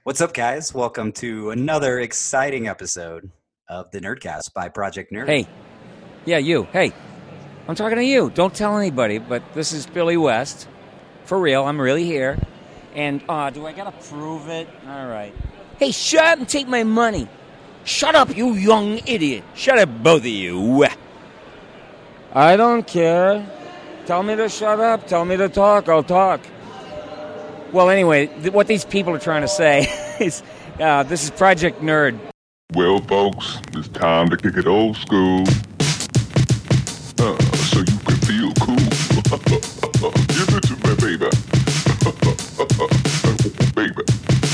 What's up, guys? Welcome to another exciting episode of the Nerdcast by Project Nerd. Hey, yeah, you. Hey, I'm talking to you. Don't tell anybody, but this is Billy West. For real, I'm really here. And, do I gotta prove it? All right. Hey, shut up and take my money. Shut up, you young idiot. Shut up, both of you. I don't care. Tell me to shut up. Tell me to talk. I'll talk. Well, anyway, what these people are trying to say is this is Project Nerd. Well, folks, it's time to kick it old school. So you can feel cool. Give it to me, baby. Baby.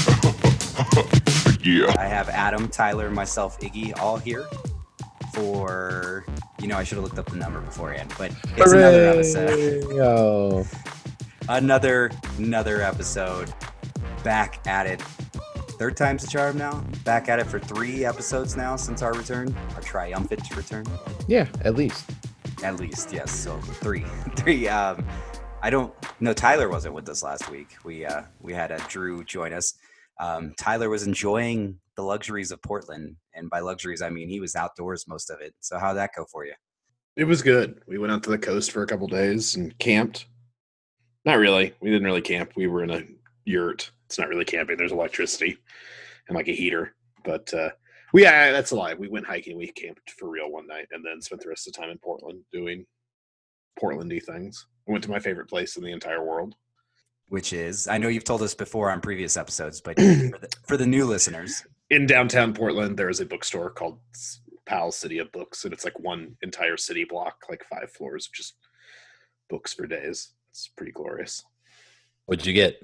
Yeah. I have Adam, Tyler, myself, Iggy all here for, I should have looked up the number beforehand, but it's another episode. Oh. Another episode. Back at it. Third time's the charm now. Back at it for 3 episodes now since our return. Our triumphant return. Yeah, at least. At least, yes. So 3. I don't know. Tyler wasn't with us last week. We had Drew join us. Tyler was enjoying the luxuries of Portland. And by luxuries, I mean he was outdoors most of it. So how'd that go for you? It was good. We went out to the coast for a couple days and camped. Not really. We didn't really camp. We were in a yurt. It's not really camping. There's electricity and like a heater. But that's a lie. We went hiking. We camped for real one night and then spent the rest of the time in Portland doing Portlandy things. I went to my favorite place in the entire world. Which is, I know you've told us before on previous episodes, but for the new listeners. In downtown Portland, there is a bookstore called Powell City of Books. And it's like one entire city block, like 5 floors of just books for days. It's pretty glorious. What'd you get?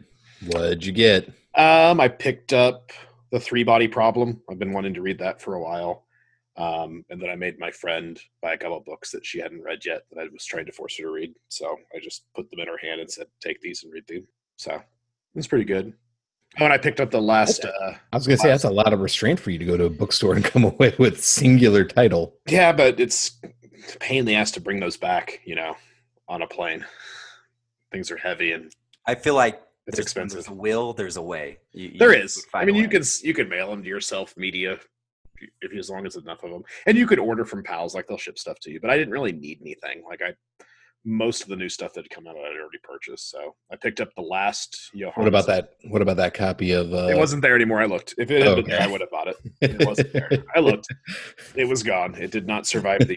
I picked up The Three-Body Problem. I've been wanting to read that for a while. And then I made my friend buy a couple of books that she hadn't read yet that I was trying to force her to read. So I just put them in her hand and said, take these and read them. So it's pretty good. Oh, and I picked up the last... I was going to say, that's a lot of restraint for you to go to a bookstore and come away with singular title. Yeah, but it's a pain in the ass to bring those back, on a plane. Things are heavy and I feel like it's expensive. There's a will, there's a way. There is. I mean, you can mail them to yourself, media, as long as enough of them, and you could order from pals, like they'll ship stuff to you. But I didn't really need anything. Most of the new stuff that had come out, I'd already purchased. So I picked up the last Johannes. What about that copy of? It wasn't there anymore. I looked. If it had been there, I would have bought it. It wasn't there. I looked. It was gone. It did not survive the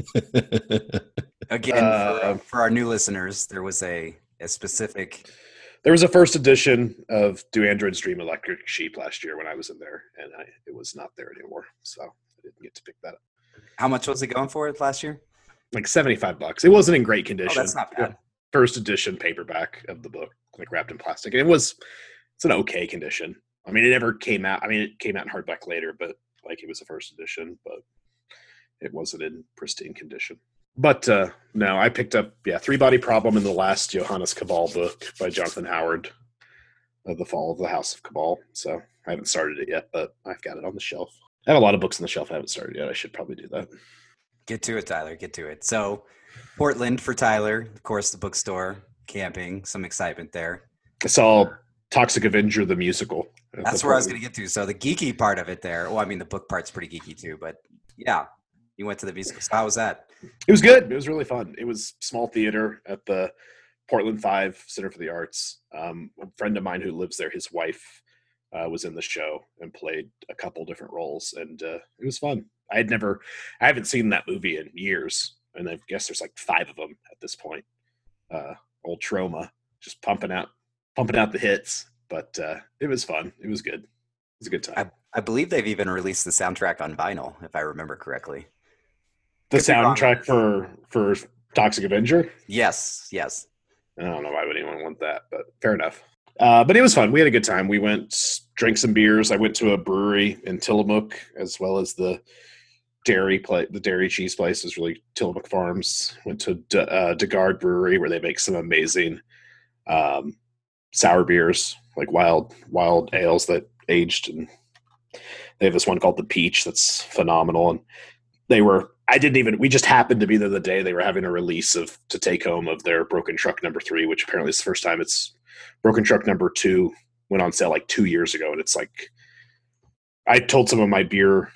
year. Again, for our new listeners, there was a specific. There was a first edition of Do Androids Dream Electric Sheep last year when I was in there, and it was not there anymore. So I didn't get to pick that up. How much was it going for last year? Like $75. It wasn't in great condition. Oh, that's not bad. First edition paperback of the book, like wrapped in plastic. And it's an okay condition. I mean, it never came out. I mean, it came out in hardback later, but like it was a first edition, but it wasn't in pristine condition. But no, I picked up, Three-Body Problem in the last Johannes Cabal book by Jonathan Howard, The Fall of the House of Cabal. So I haven't started it yet, but I've got it on the shelf. I have a lot of books on the shelf I haven't started yet. I should probably do that. Get to it, Tyler. Get to it. So Portland for Tyler, of course, the bookstore, camping, some excitement there. I saw Toxic Avenger, the musical. That's where I was going to get to. So the geeky part of it there. Well, I mean, the book part's pretty geeky too, but yeah, you went to the musical. So how was that? It was good. It was really fun. It was small theater at the Portland 5 Center for the Arts. A friend of mine who lives there, his wife was in the show and played a couple different roles, and it was fun. I haven't seen that movie in years, and I guess there's like 5 of them at this point. Old Trauma, just pumping out the hits, but it was fun. It was good. It was a good time. I believe they've even released the soundtrack on vinyl, if I remember correctly. The soundtrack for Toxic Avenger? Yes. I don't know why would anyone want that, but fair enough. But it was fun. We had a good time. We drank some beers. I went to a brewery in Tillamook, as well as the dairy cheese place is really Tillamook Farms. Went to DeGard Brewery, where they make some amazing sour beers, like wild ales that aged, and they have this one called the Peach that's phenomenal. And we just happened to be there the day they were having a release to take home of their Broken Truck number 3, which apparently is the first time it's Broken Truck number 2 went on sale like 2 years ago, and it's like I told some of my beer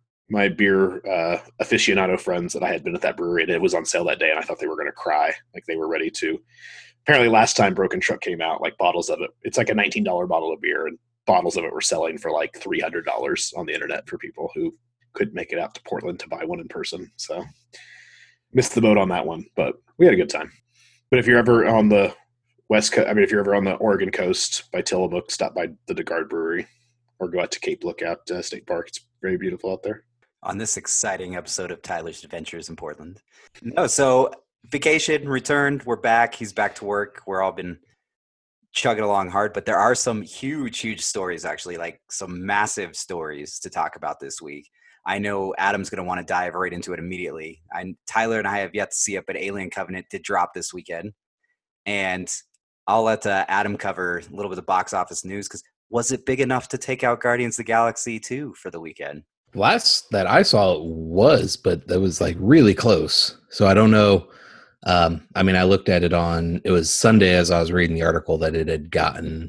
aficionado friends that I had been at that brewery, and it was on sale that day, and I thought they were going to cry, like they were ready to. Apparently, last time Broken Truck came out, like bottles of it, it's like a $19 bottle of beer, and bottles of it were selling for like $300 on the internet for people who couldn't make it out to Portland to buy one in person. So missed the boat on that one, but we had a good time. But if you're ever on the West Coast, I mean, if you're ever on the Oregon coast by Tillamook, stop by the DeGard Brewery or go out to Cape Lookout State Park. It's very beautiful out there. On this exciting episode of Tyler's Adventures in Portland. No, so vacation returned. We're back. He's back to work. We're all been chugging along hard, but there are some huge stories, actually, like some massive stories to talk about this week. I know Adam's going to want to dive right into it immediately. Tyler and I have yet to see it, but Alien Covenant did drop this weekend. And I'll let Adam cover a little bit of box office news, because was it big enough to take out Guardians of the Galaxy 2 for the weekend? Last that I saw it was, but that was like really close. So I don't know. I mean, I looked at it it was Sunday as I was reading the article that it had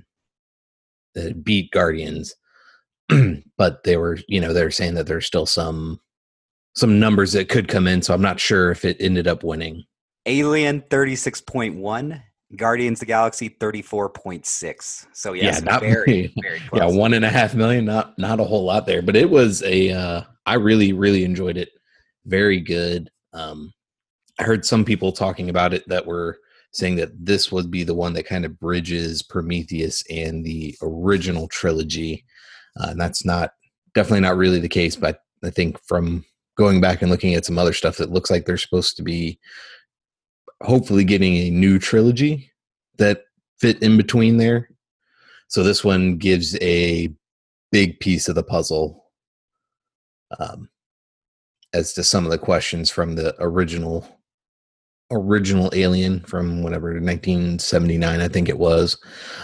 beat Guardians. But they were saying that there's still some numbers that could come in. So I'm not sure if it ended up winning. Alien 36.1, Guardians of the Galaxy 34.6. So yes, not very close. Yeah, 1.5 million, not a whole lot there, but it was I really enjoyed it. Very good. I heard some people talking about it that were saying that this would be the one that kind of bridges Prometheus and the original trilogy. And that's definitely not really the case, but I think from going back and looking at some other stuff, it looks like they're supposed to be hopefully getting a new trilogy that fit in between there. So this one gives a big piece of the puzzle as to some of the questions from the original Alien from whatever, 1979, I think it was.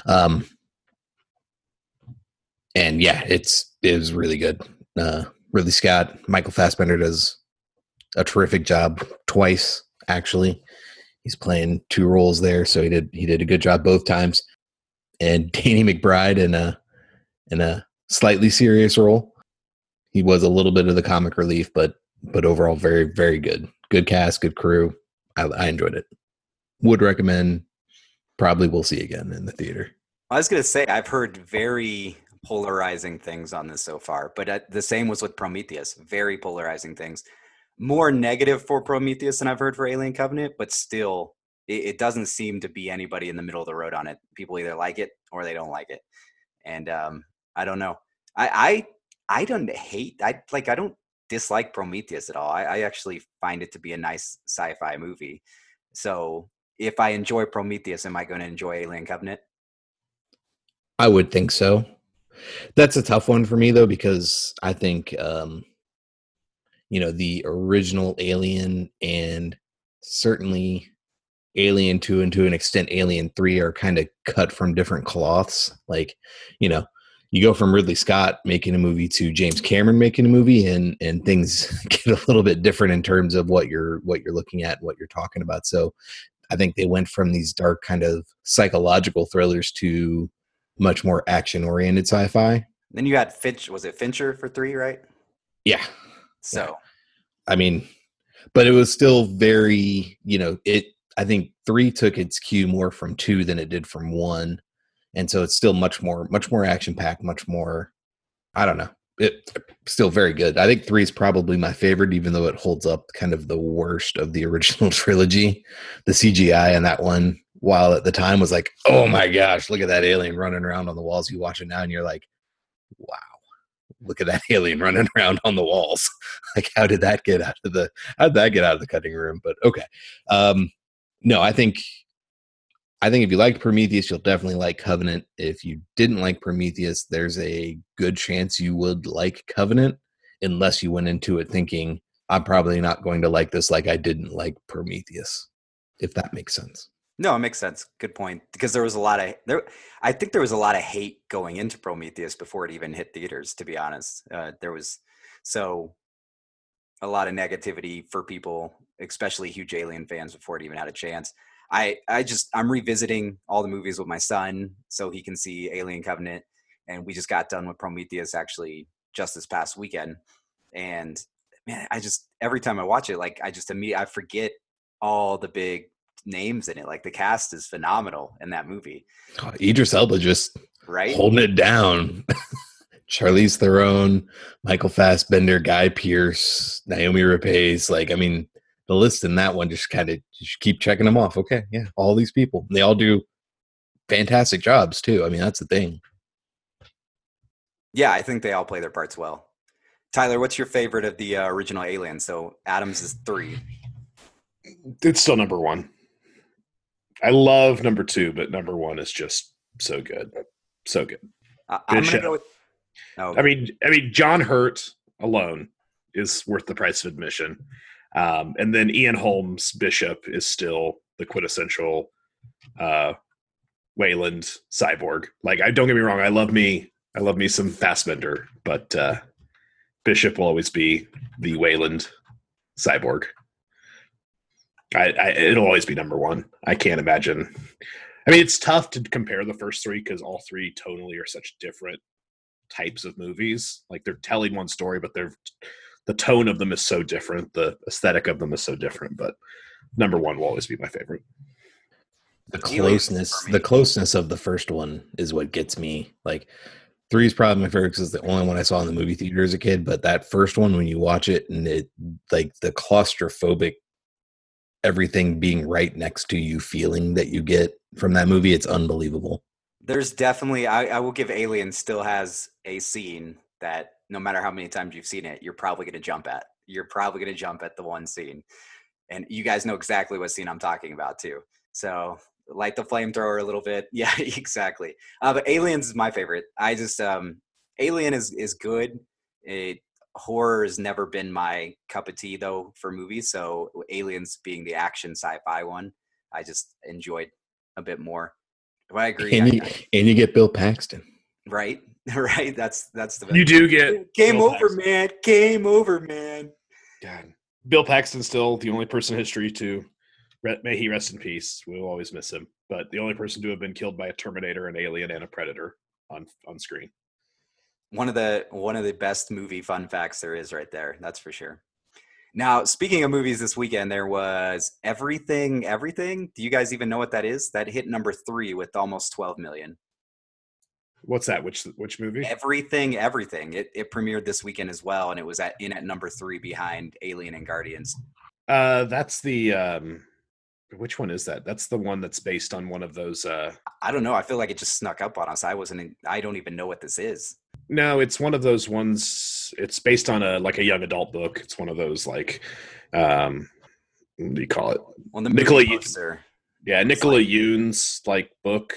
And yeah, it was really good. Ridley Scott, Michael Fassbender does a terrific job twice, actually. He's playing two roles there, so he did a good job both times. And Danny McBride in a slightly serious role. He was a little bit of the comic relief, but overall very, very good. Good cast, good crew. I enjoyed it. Would recommend. Probably will see again in the theater. I was going to say, I've heard very polarizing things on this so far, but the same was with Prometheus. Very polarizing things. More negative for Prometheus than I've heard for Alien Covenant, but still, it doesn't seem to be anybody in the middle of the road on it. People either like it or they don't like it. And I don't know. I don't I don't dislike Prometheus at all. I actually find it to be a nice sci-fi movie. So if I enjoy Prometheus, am I going to enjoy Alien Covenant? I would think so. That's a tough one for me, though, because I think, the original Alien and certainly Alien 2 and to an extent Alien 3 are kind of cut from different cloths. Like, you go from Ridley Scott making a movie to James Cameron making a movie, and things get a little bit different in terms of what you're looking at, what you're talking about. So I think they went from these dark kind of psychological thrillers to much more action-oriented sci-fi. Then you had was it Fincher for 3, right? Yeah. So, I mean, but it was still very, I think 3 took its cue more from 2 than it did from 1. And so it's still much more action-packed, much more, I don't know. It's still very good. I think 3 is probably my favorite, even though it holds up kind of the worst of the original trilogy. The CGI in that one, while at the time was like, oh my gosh, look at that alien running around on the walls. You watch it now and you're like, wow, look at that alien running around on the walls. Like, how did that get out of the cutting room? But okay. No, I think if you liked Prometheus, you'll definitely like Covenant. If you didn't like Prometheus, there's a good chance you would like Covenant, unless you went into it thinking, I'm probably not going to like this like I didn't like Prometheus, if that makes sense. No, it makes sense. Good point. Because I think there was a lot of hate going into Prometheus before it even hit theaters, to be honest. There was a lot of negativity for people, especially huge Alien fans, before it even had a chance. I'm revisiting all the movies with my son so he can see Alien Covenant, and we just got done with Prometheus actually just this past weekend. And man, every time I watch it, like I forget all the big names in it. Like the cast is phenomenal in that movie. Idris Elba just right holding it down. Charlize Theron, Michael Fassbender, Guy Pearce, Naomi Rapace. Like, I mean, the list in that one just keep checking them off. Okay, yeah, all these people. They all do fantastic jobs too. I mean, that's the thing. Yeah, I think they all play their parts well. Tyler, what's your favorite of the original Alien? So Adams is 3. It's still number 1. I love number 2, but number 1 is just so good. So good. I'm gonna go with. I mean, John Hurt alone is worth the price of admission, and then Ian Holmes Bishop is still the quintessential Wayland cyborg. Like, don't get me wrong, I love me some Fassbender, but Bishop will always be the Wayland cyborg. It'll always be number 1. I can't imagine. I mean, it's tough to compare the first 3 because all 3 tonally are such different types of movies. Like, they're telling one story, but the tone of them is so different. The aesthetic of them is so different. But number 1 will always be my favorite. The closeness of the first one is what gets me. Like, 3 is probably my favorite because it's the only one I saw in the movie theater as a kid. But that first one, when you watch it, and it, like, the claustrophobic, everything being right next to you feeling that you get from that movie, it's unbelievable. There's definitely, I will give Alien still has a scene that no matter how many times you've seen it, you're probably going to jump at. You're probably going to jump at the one scene. And you guys know exactly what scene I'm talking about too. So light the flamethrower a little bit. Yeah, exactly. But Aliens is my favorite. I just, Alien is good. Horror has never been my cup of tea though for movies. So Aliens being the action sci-fi one, I just enjoyed a bit more. But I agree. And you get Bill Paxton. Right. Right. That's the best. You do get game Bill over, Paxton. Man. Game over, man. God. Bill Paxton's still the only person in history to, may he rest in peace. We'll always miss him. But the only person to have been killed by a Terminator, an alien, and a Predator on screen. One of the best movie fun facts there is right there. That's for sure. Now, speaking of movies this weekend, there was Everything. Do you guys even know what that is? That hit number 3 with almost 12 million. What's that? Which movie? Everything. It premiered this weekend as well, and it was at number 3 behind Alien and Guardians. That's the which one is that? That's the one that's based on one of those. I don't know. I feel like it just snuck up on us. I don't even know what this is. No, it's one of those ones. It's based on a young adult book. It's one of those what do you call it? Well, the Nicola books are, Nicola Yoon's book.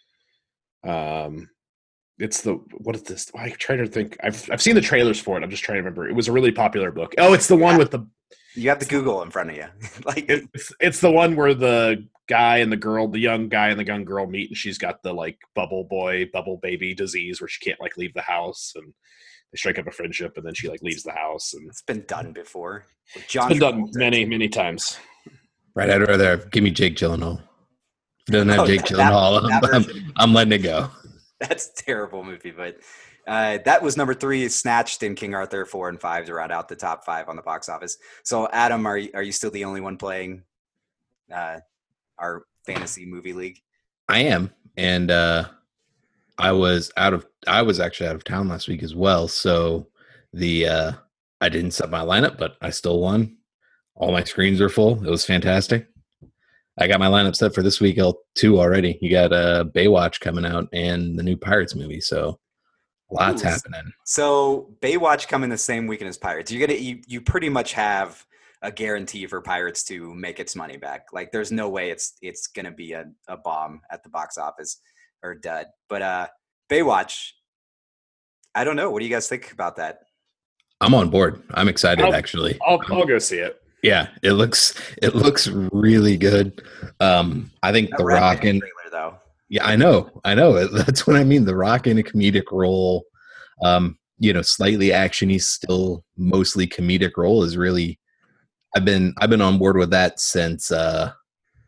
It's what is this? I try to think. I've seen the trailers for it. I'm just trying to remember. It was a really popular book. Oh, it's the one with the. You have the Google in front of you. It's the one where the guy and the girl, the young guy and the young girl meet, and she's got the bubble baby disease where she can't leave the house, and they strike up a friendship, and then she leaves the house. And it's been done before. It's been done many times. Right, I'd rather give me Jake Gyllenhaal. If it doesn't have Jake Gyllenhaal, I'm letting it go. That's a terrible movie, but that was number 3, Snatched and King Arthur 4 and 5 to round out the top 5 on the box office. So, Adam, are you still the only one playing our fantasy movie league? I am, and I was actually out of town last week as well. So I didn't set my lineup, but I still won. All my screens are full. It was fantastic. I got my lineup set for this week, L2 already. You got Baywatch coming out and the new Pirates movie, so lots happening. So Baywatch coming the same weekend as Pirates. You pretty much have a guarantee for Pirates to make its money back. There's no way it's gonna be a bomb at the box office or dud. But Baywatch, I don't know. What do you guys think about that? I'm on board. I'm excited. Actually, I'll go see it. Yeah, it looks really good. I think The Rock in trailer, though. Yeah, I know. That's what I mean. The Rock in a comedic role, slightly actiony, still mostly comedic role is really. I've been on board with that since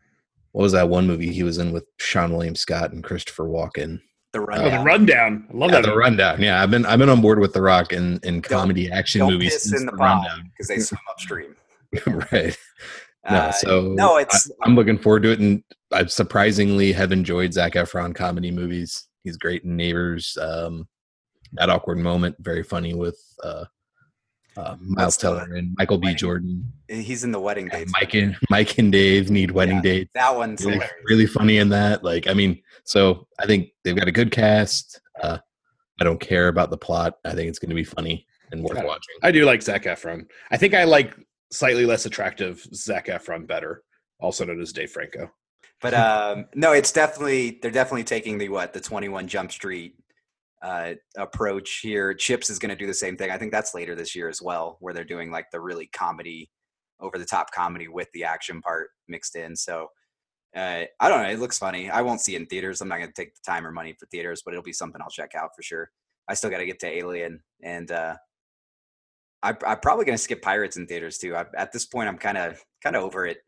what was that one movie he was in with Sean William Scott and Christopher Walken? The Oh, Rundown. the Rundown. I love Yeah, that. The Rundown. Yeah, I've been on board with The Rock in comedy action Don't movies. piss since in the The pond Rundown. because they swim upstream. Right. No, so no, it's I'm looking forward to it, and I surprisingly have enjoyed Zac Efron comedy movies. He's great in Neighbors. That Awkward Moment, very funny with Miles Teller and Michael B. Wedding- Jordan. he's in the Wedding Dates. Mike and Dave need wedding dates. That one's Really, hilarious. really funny in that. Like, I mean, so I think they've got a good cast. I don't care about the plot. I think it's going to be funny and worth watching. I do like Zac Efron. I think I like slightly less attractive Zac Efron better, also known as Dave Franco. But no, it's definitely they're definitely taking the 21 Jump Street approach here. Chips is going to do the same thing. I think that's later this year as well, where they're doing like the really comedy, over the top comedy with the action part mixed in. So I don't know. It looks funny. I won't see it in theaters. I'm not going to take the time or money for theaters, but it'll be something I'll check out for sure. I still got to get to Alien, and I'm probably going to skip Pirates in theaters too. At this point, I'm kind of over it.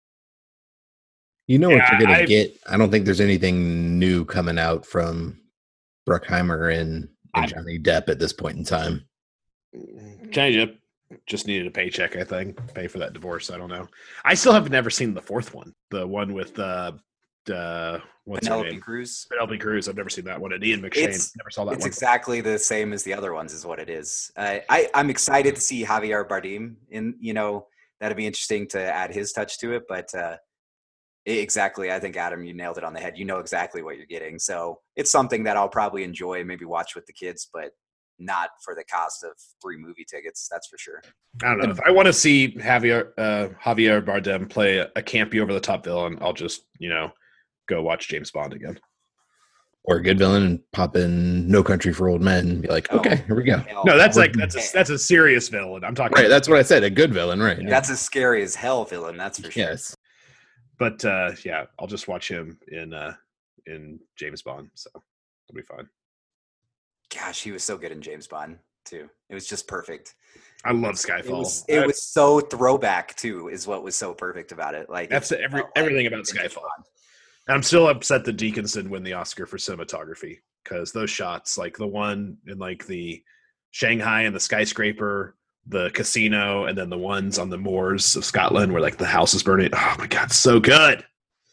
You know what Yeah, you're going to get. I don't think there's anything new coming out from Bruckheimer and Johnny Depp at this point in time. Johnny Depp just needed a paycheck, I think. Pay for that divorce. I don't know. I still have never seen the fourth one. The one with what's her Penelope name? Cruz. Penelope Cruz. I've never seen that one. And Ian McShane. Never saw that It's one. exactly the same as the other ones, is what it is. I'm excited to see Javier Bardem in. That'd be interesting to add his touch to it. But exactly, I think Adam, you nailed it on the head. You know exactly what you're getting. So it's something that I'll probably enjoy, maybe watch with the kids, but not for the cost of 3 movie tickets. That's for sure. I don't know. If I want to see Javier Bardem play a campy over the top villain, I'll just go watch James Bond again. Or a good villain and pop in No Country for Old Men and be like, okay, here we go. No, that's a serious villain. I'm talking Right, that's what I said. A good villain, right? That's a scary as hell villain. That's for sure. Yes. But yeah, I'll just watch him in James Bond, so it'll be fine. Gosh, he was so good in James Bond too. It was just perfect. I love Skyfall. It was so throwback too, is what was so perfect about it. Like That's everything about James Skyfall. Bond. And I'm still upset that Deakins didn't win the Oscar for cinematography, because those shots, like the one in like the Shanghai and the skyscraper, the casino, and then the ones on the moors of Scotland where like the house is burning. Oh my god, so good!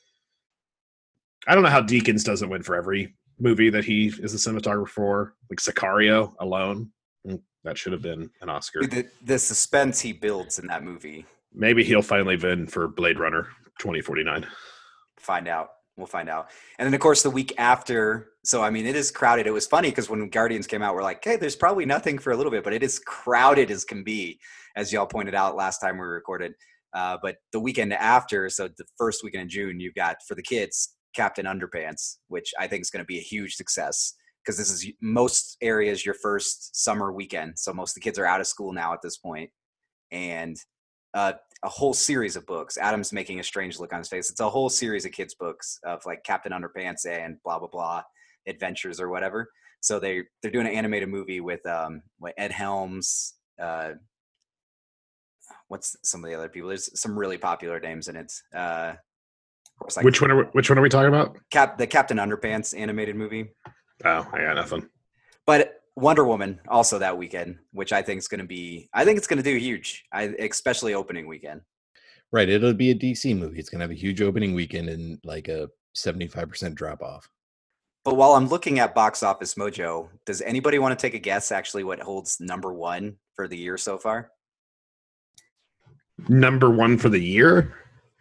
I don't know how Deakins doesn't win for every movie that he is the cinematographer for. Like Sicario alone, that should have been an Oscar. Dude, the suspense he builds in that movie. Maybe he'll finally win for Blade Runner 2049. We'll find out. And then, of course, the week after. So, I mean, it is crowded. It was funny because when Guardians came out, we're like, hey, there's probably nothing for a little bit, but it is crowded as can be, as y'all pointed out last time we recorded. But the weekend after, so the first weekend in June, you've got, for the kids, Captain Underpants, which I think is going to be a huge success because this is most areas your first summer weekend. So most of the kids are out of school now at this point. And a whole series of books. Adam's making a strange look on his face. It's a whole series of kids' books of like Captain Underpants and blah, blah, blah adventures or whatever. So they're doing an animated movie with Ed Helms. What's some of the other people? There's some really popular names in it. Of course, like Which one are we talking about? the Captain Underpants animated movie. Oh, I got nothing. But Wonder Woman also that weekend, which I think is going to be, I think it's going to do huge, especially opening weekend. Right. It'll be a DC movie. It's going to have a huge opening weekend and like a 75% drop off. But while I'm looking at Box Office Mojo, does anybody want to take a guess actually what holds number 1 for the year so far? Number 1 for the year?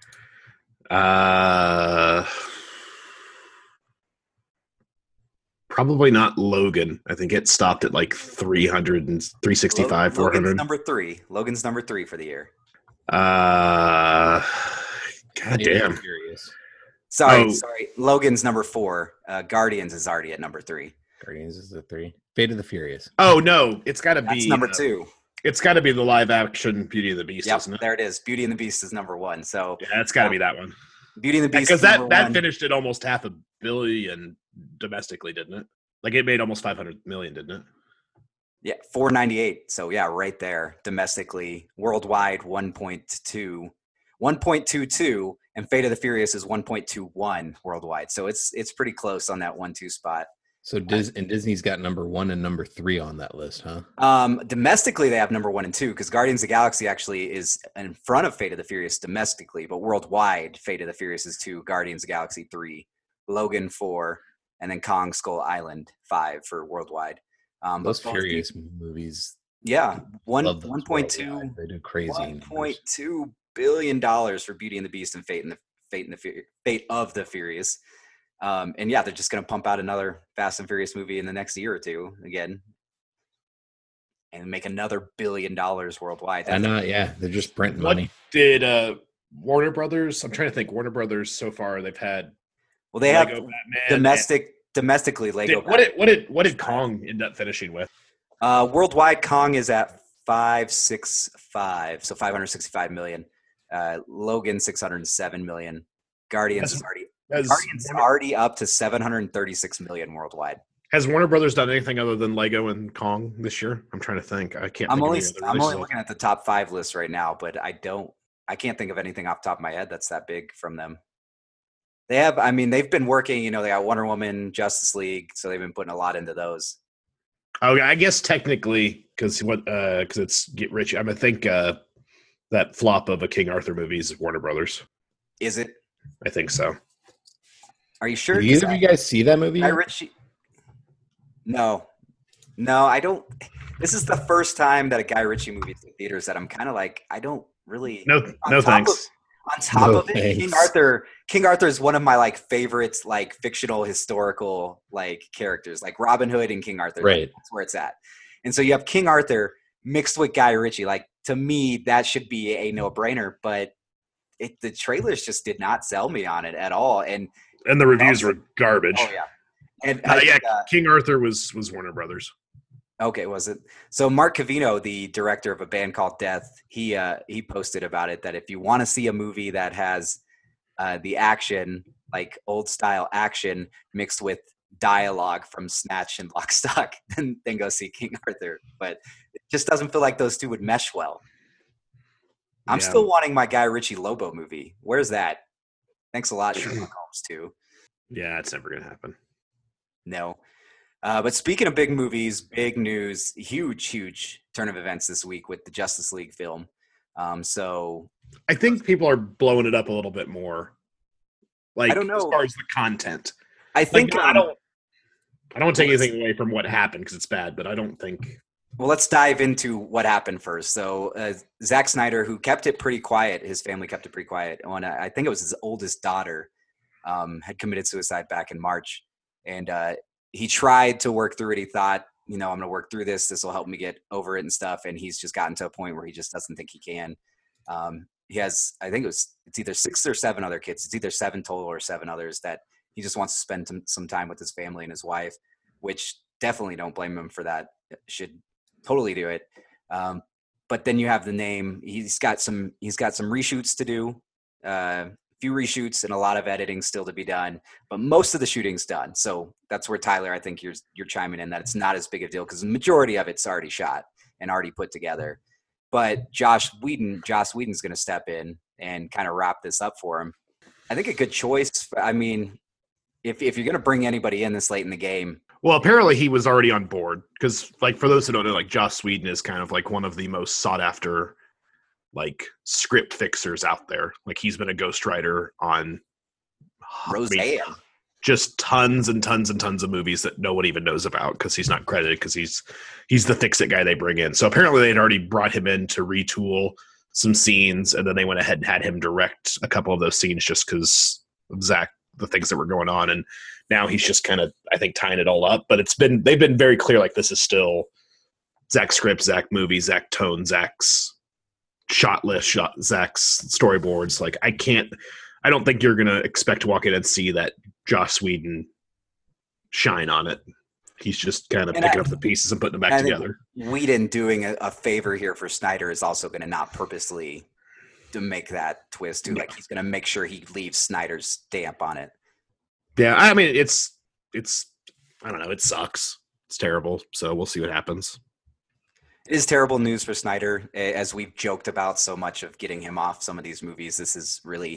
Probably not Logan. I think it stopped at like 300 and 365, 400. Logan's number 3 for the year. God damn. Sorry. Logan's number 4. Guardians is already at number 3. Guardians is the 3. Fate of the Furious. Oh no, it's got to That's be number 2. It's got to be the live action Beauty and the Beast, Yep, isn't it? there it is. Beauty and the Beast is number 1. So Yeah, it's got to be that one. Beauty and the Beast Because is number that 1. finished at almost $500 million domestically, didn't it? Like it made almost 500 million, didn't it? Yeah, 498. So yeah, right there domestically. Worldwide 1.22, and and Fate of the Furious is 1.21 worldwide. So it's pretty close on that 1-2 spot. So Disney's got number 1 and number 3 on that list, huh? Domestically, they have number 1 and 2 because Guardians of the Galaxy actually is in front of Fate of the Furious domestically, but worldwide, Fate of the Furious is 2, Guardians of the Galaxy 3, Logan 4, and then Kong Skull Island 5 for worldwide. Those Furious movies. Yeah, love those 1.2. worldwide. They do crazy. $1.2 billion for Beauty and the Beast and Fate of the Furious. And yeah, they're just going to pump out another Fast and Furious movie in the next year or two again, and make another $1 billion worldwide. I know, yeah, they're just printing money. Did Warner Brothers? I'm trying to think. Warner Brothers so far they've had. Well, they Lego have Batman domestically Lego. What did Kong end up finishing with? Worldwide, Kong is at 565, so 565 million. Logan 607 million. Guardians is already up to 736 million worldwide. Has Warner Brothers done anything other than Lego and Kong this year? I'm trying to think. I can't. I'm only looking at the top 5 list right now, but I can't think of anything off the top of my head that's that big from them. They've been working. They got Wonder Woman, Justice League, so they've been putting a lot into those. Oh, I guess technically because it's Get Rich. I think that flop of a King Arthur movie is Warner Brothers. Is it? I think so. Are you sure? Did either of you guys see that movie? Guy Ritchie? No, I don't. This is the first time that a Guy Ritchie movie is in theaters that I'm kind of like, I don't really. No thanks. On top of it, King Arthur is one of my favorites, fictional historical characters, like Robin Hood and King Arthur. Right. That's where it's at. And so you have King Arthur mixed with Guy Ritchie. To me, that should be a no-brainer, but the trailers just did not sell me on it at all. And the reviews were garbage. Oh yeah. And King Arthur was Warner Brothers. Okay, was it? So Mark Cavino, the director of A Band Called Death, he posted about it that if you want to see a movie that has the action, old style action mixed with dialogue from Snatch and Lock, Stock, then go see King Arthur. But it just doesn't feel like those two would mesh well. I'm still wanting my Guy Ritchie Lobo movie. Where's that? Thanks a lot, Sherlock Holmes too. Yeah, it's never going to happen. No. But speaking of big movies, big news, huge turn of events this week with the Justice League film. So I think people are blowing it up a little bit more. I don't know. As far as the content. I think I don't want to take anything away from what happened because it's bad, but I don't think. Well, let's dive into what happened first. So Zack Snyder, who kept it pretty quiet, his family kept it pretty quiet. I think it was his oldest daughter had committed suicide back in March. And he tried to work through it. He thought, I'm going to work through this. This will help me get over it and stuff. And he's just gotten to a point where he just doesn't think he can. He has, I think it's either 6 or 7 other kids. It's either 7 total or 7 others that he just wants to spend some time with his family and his wife, which definitely don't blame him for that. Should totally do it. But then you have the name. He's got some reshoots to do. Few reshoots and a lot of editing still to be done, but most of the shooting's done. So that's where Tyler, I think you're chiming in that it's not as big a deal because the majority of it's already shot and already put together. But Joss Whedon's going to step in and kind of wrap this up for him. I think a good choice. I mean, if you're going to bring anybody in this late in the game. Well, apparently he was already on board because, for those who don't know, Joss Whedon is kind of one of the most sought after script fixers out there. He's been a ghostwriter on Roseanne. Just tons and tons and tons of movies that no one even knows about because he's not credited because he's the fix-it guy they bring in. So apparently they had already brought him in to retool some scenes, and then they went ahead and had him direct a couple of those scenes just because of the things that were going on. And now he's just kind of, I think, tying it all up. But they've been very clear, this is still Zach's script, Zach movie, Zach tone, Zach's shot list, Zach's storyboards. I don't think you're going to expect to walk in and see that Joss Whedon shine on it. He's just kind of picking up the pieces and putting them back together. Whedon doing a favor here for Snyder is also going to not purposely to make that twist too. He's going to make sure he leaves Snyder's stamp on it. Yeah. I mean, it's, I don't know. It sucks. It's terrible. So we'll see what happens. It is terrible news for Snyder, as we've joked about so much of getting him off some of these movies. This is really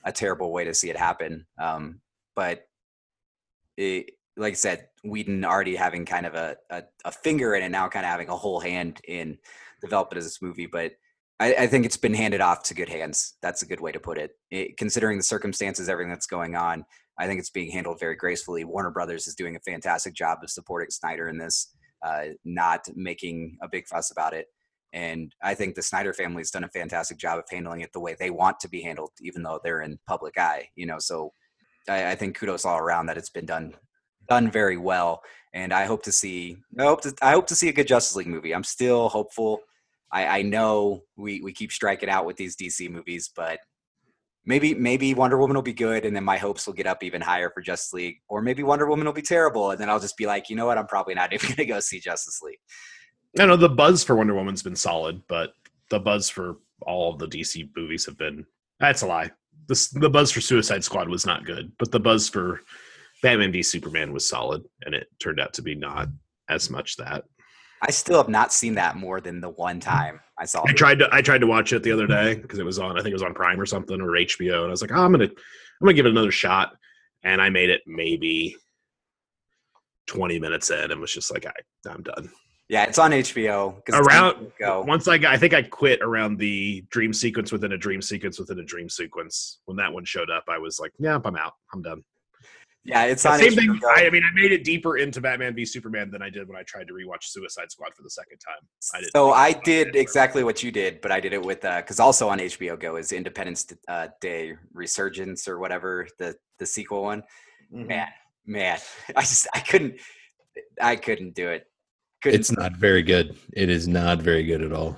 a terrible way to see it happen. But like I said, Whedon already having kind of a finger in it now, kind of having a whole hand in development of this movie. But I think it's been handed off to good hands. That's a good way to put it. Considering the circumstances, everything that's going on, I think it's being handled very gracefully. Warner Brothers is doing a fantastic job of supporting Snyder in this, not making a big fuss about it. And I think the Snyder family has done a fantastic job of handling it the way they want to be handled, even though they're in public eye, so I think kudos all around that it's been done very well. And I hope to see a good Justice League movie. I'm still hopeful. I know we keep striking out with these DC movies, but maybe Wonder Woman will be good, and then my hopes will get up even higher for Justice League. Or maybe Wonder Woman will be terrible, and then I'll just be like, you know what, I'm probably not even going to go see Justice League. I know the buzz for Wonder Woman's been solid, but the buzz for all of the DC movies have been, that's a lie. The buzz for Suicide Squad was not good, but the buzz for Batman v Superman was solid, and it turned out to be not as much that. I still have not seen that more than the one time I saw it. I tried to watch it the other day because it was on, I think it was on Prime or something, or HBO, and I was like, I'm gonna give it another shot, and I made it maybe 20 minutes in and was just like, I'm done. Yeah, it's on HBO. I think I quit around the dream sequence within a dream sequence within a dream sequence. When that one showed up, I was like, yeah, I'm out. I'm done. Yeah, it's on same HBO. Thing. I made it deeper into Batman v Superman than I did when I tried to rewatch Suicide Squad for the second time. I did exactly what you did, but I did it with because also on HBO Go is Independence Day Resurgence or whatever, the sequel one. Mm-hmm. Man, I couldn't do it. It's not very good. It is not very good at all.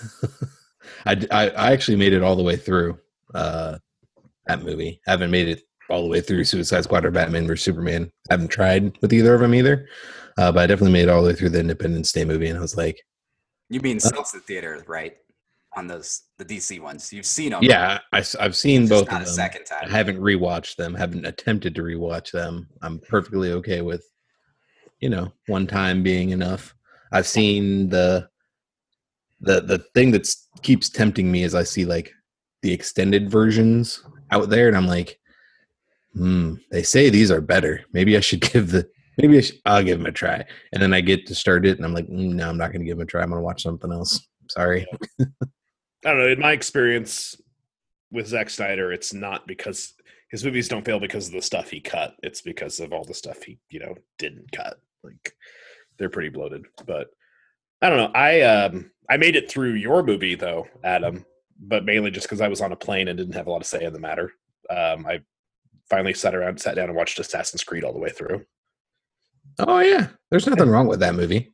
I actually made it all the way through that movie. I haven't made it all the way through Suicide Squad or Batman vs Superman. I haven't tried with either of them either. But I definitely made it all the way through the Independence Day movie, and I was like, "You mean since the theater, right? On the DC ones, you've seen them." Yeah, I've seen both of them. A second time. I haven't rewatched them. Haven't attempted to rewatch them. I'm perfectly okay with, one time being enough. I've seen the thing that keeps tempting me is I see like the extended versions out there, and I'm like, they say these are better. Maybe I should I'll give them a try. And then I get to start it, and I'm like, no, I'm not going to give them a try. I'm going to watch something else. Sorry. I don't know. In my experience with Zack Snyder, it's not because his movies don't fail because of the stuff he cut. It's because of all the stuff he, didn't cut. Like, they're pretty bloated. But I don't know. I made it through your movie though, Adam, but mainly just because I was on a plane and didn't have a lot to say in the matter. I finally sat down and watched Assassin's Creed all the way through. Oh yeah, there's nothing wrong with that movie.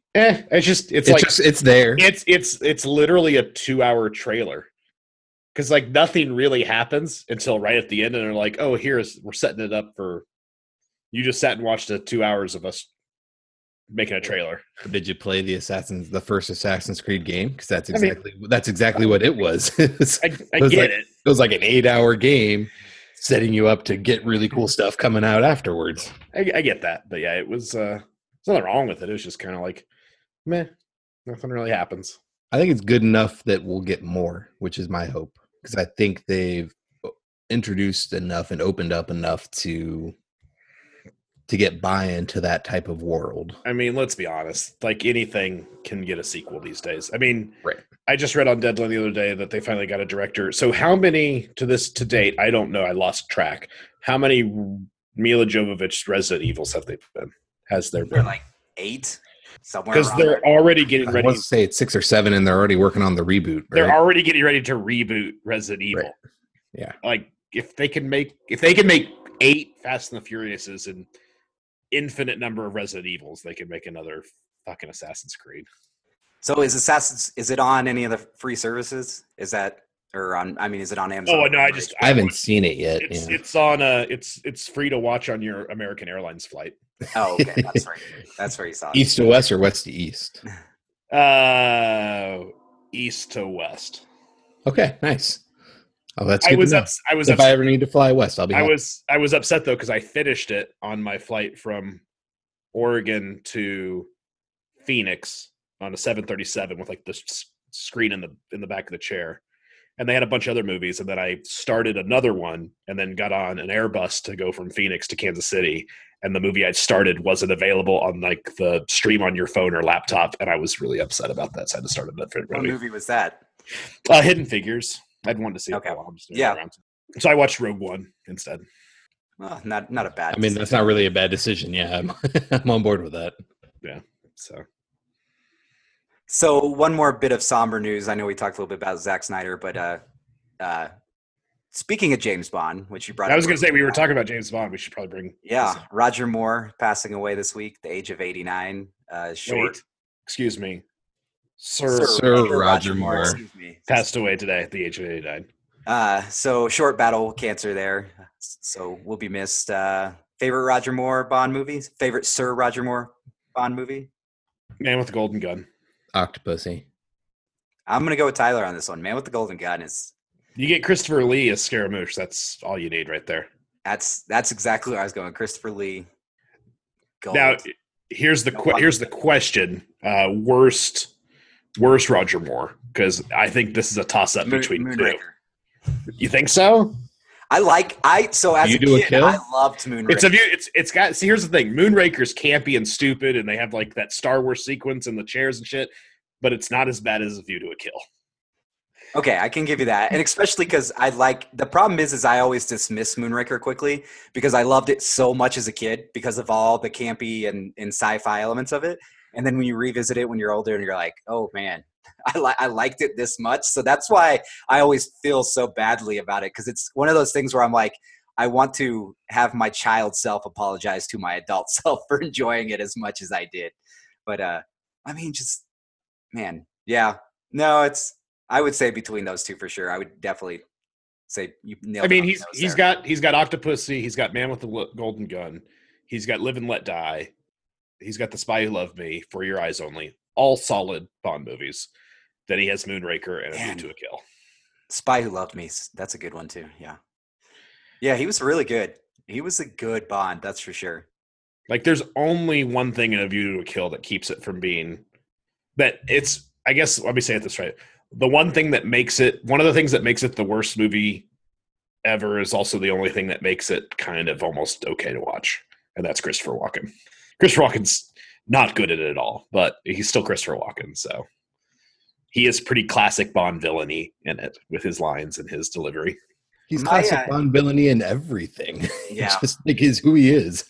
It's there. It's literally a 2-hour trailer because like nothing really happens until right at the end, and they're like, "Oh, we're setting it up for you." Just sat and watched 2 hours of us making a trailer. Did you play the first Assassin's Creed game? Because that's exactly what it was. I get it. It was like an 8-hour game setting you up to get really cool stuff coming out afterwards. I get that, but yeah, it was there's nothing wrong with it. It was just kind of like, meh, nothing really happens. I think it's good enough that we'll get more, which is my hope, because I think they've introduced enough and opened up enough to get buy-in to that type of world. I mean, let's be honest. Like, anything can get a sequel these days. I mean, right. I just read on Deadline the other day that they finally got a director. So how many to date? I don't know. I lost track. How many Mila Jovovich Resident Evils have there been? Like 8 somewhere. Because they're already getting ready. I want to say it's 6 or 7, and they're already working on the reboot. Right? They're already getting ready to reboot Resident Evil. Right. Yeah. Like if they can make 8 Fast and the Furiouses and infinite number of Resident Evils, they can make another fucking Assassin's Creed. So is it on any of the free services? Is it on Amazon? Oh no, I haven't seen it yet. It's on it's free to watch on your American Airlines flight. Oh, okay. That's right. That's where you saw it. East to west or west to east? East to west. Okay, nice. Oh, that's good. I was if I ever need to fly west, I'll be happy. I was upset though because I finished it on my flight from Oregon to Phoenix on a 737 with like the screen in the back of the chair, and they had a bunch of other movies, and then I started another one, and then got on an Airbus to go from Phoenix to Kansas City, and the movie I'd started wasn't available on like the stream on your phone or laptop, and I was really upset about that, so I had to start another movie. What movie was that? Hidden Figures. I'd wanted to see Okay. it while I'm just Yeah. around. So I watched Rogue One instead. Well, not a bad. I mean, that's not really a bad decision. Yeah, I'm on board with that. Yeah. So So one more bit of somber news. I know we talked a little bit about Zack Snyder, but speaking of James Bond, which you brought I up, was going to say, we were talking about James Bond. We should probably bring. yeah, Roger Moore passing away this week, the age of 89. Short. Wait, excuse me. Sir Roger Moore. Excuse me. passed away today at the age of 89. So short battle cancer there. So we'll be missed. Favorite Roger Moore Bond movies? Favorite Sir Roger Moore Bond movie? Man with the Golden Gun. Octopussy. I'm gonna go with Tyler on this one. Man with the Golden Gun is You get Christopher Lee as Scaramouche. That's all you need right there. that's exactly where I was going. Christopher Lee. Gold. Now, here's the question: worst Roger Moore, because I think this is a toss up between two. Moonraker. You think so? So as You a do a kid, kill? I loved Moonraker. It's a view. It's got. See, here's the thing: Moonraker's campy and stupid, and they have like that Star Wars sequence and the chairs and shit. But it's not as bad as A View to a Kill. Okay, I can give you that. And especially because the problem is I always dismiss Moonraker quickly because I loved it so much as a kid because of all the campy and sci-fi elements of it. And then when you revisit it when you're older and you're like, oh man, I liked it this much. So that's why I always feel so badly about it, because it's one of those things where I'm like, I want to have my child self apologize to my adult self for enjoying it as much as I did. But I mean, just, man, yeah. No, I would say between those two for sure. I would definitely say you nailed it. I mean, on the he's nose got Octopussy, he's got Man with the Golden Gun, he's got Live and Let Die, he's got The Spy Who Loved Me, For Your Eyes Only, all solid Bond movies. Then he has Moonraker and A View to a Kill. Spy Who Loved Me. That's a good one too. Yeah. Yeah, he was really good. He was a good Bond, that's for sure. Like, there's only one thing in A View to a Kill that keeps it from being that it's. I guess let me say it this right. One of the things that makes it the worst movie ever is also the only thing that makes it kind of almost okay to watch, and that's Christopher Walken. Christopher Walken's not good at it at all, but he's still Christopher Walken, so he is pretty classic Bond villainy in it with his lines and his delivery. He's classic Bond villainy in everything. Yeah. Just like who he is.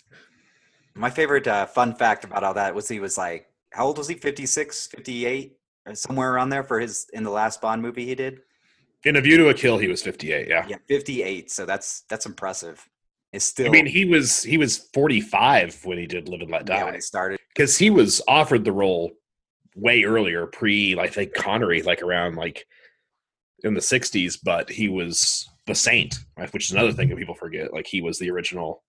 My favorite fun fact about all that was he was like, how old was he? 56, 58? Or somewhere around there in the last Bond movie he did. In A View to a Kill, he was 58. Yeah, 58. So that's impressive. It's still. I mean, he was 45 when he did Live and Let Die. Yeah, when he started. Because he was offered the role way earlier, I think Connery, like around like in the 60s, but he was the Saint, which is another thing that people forget. Like he was the original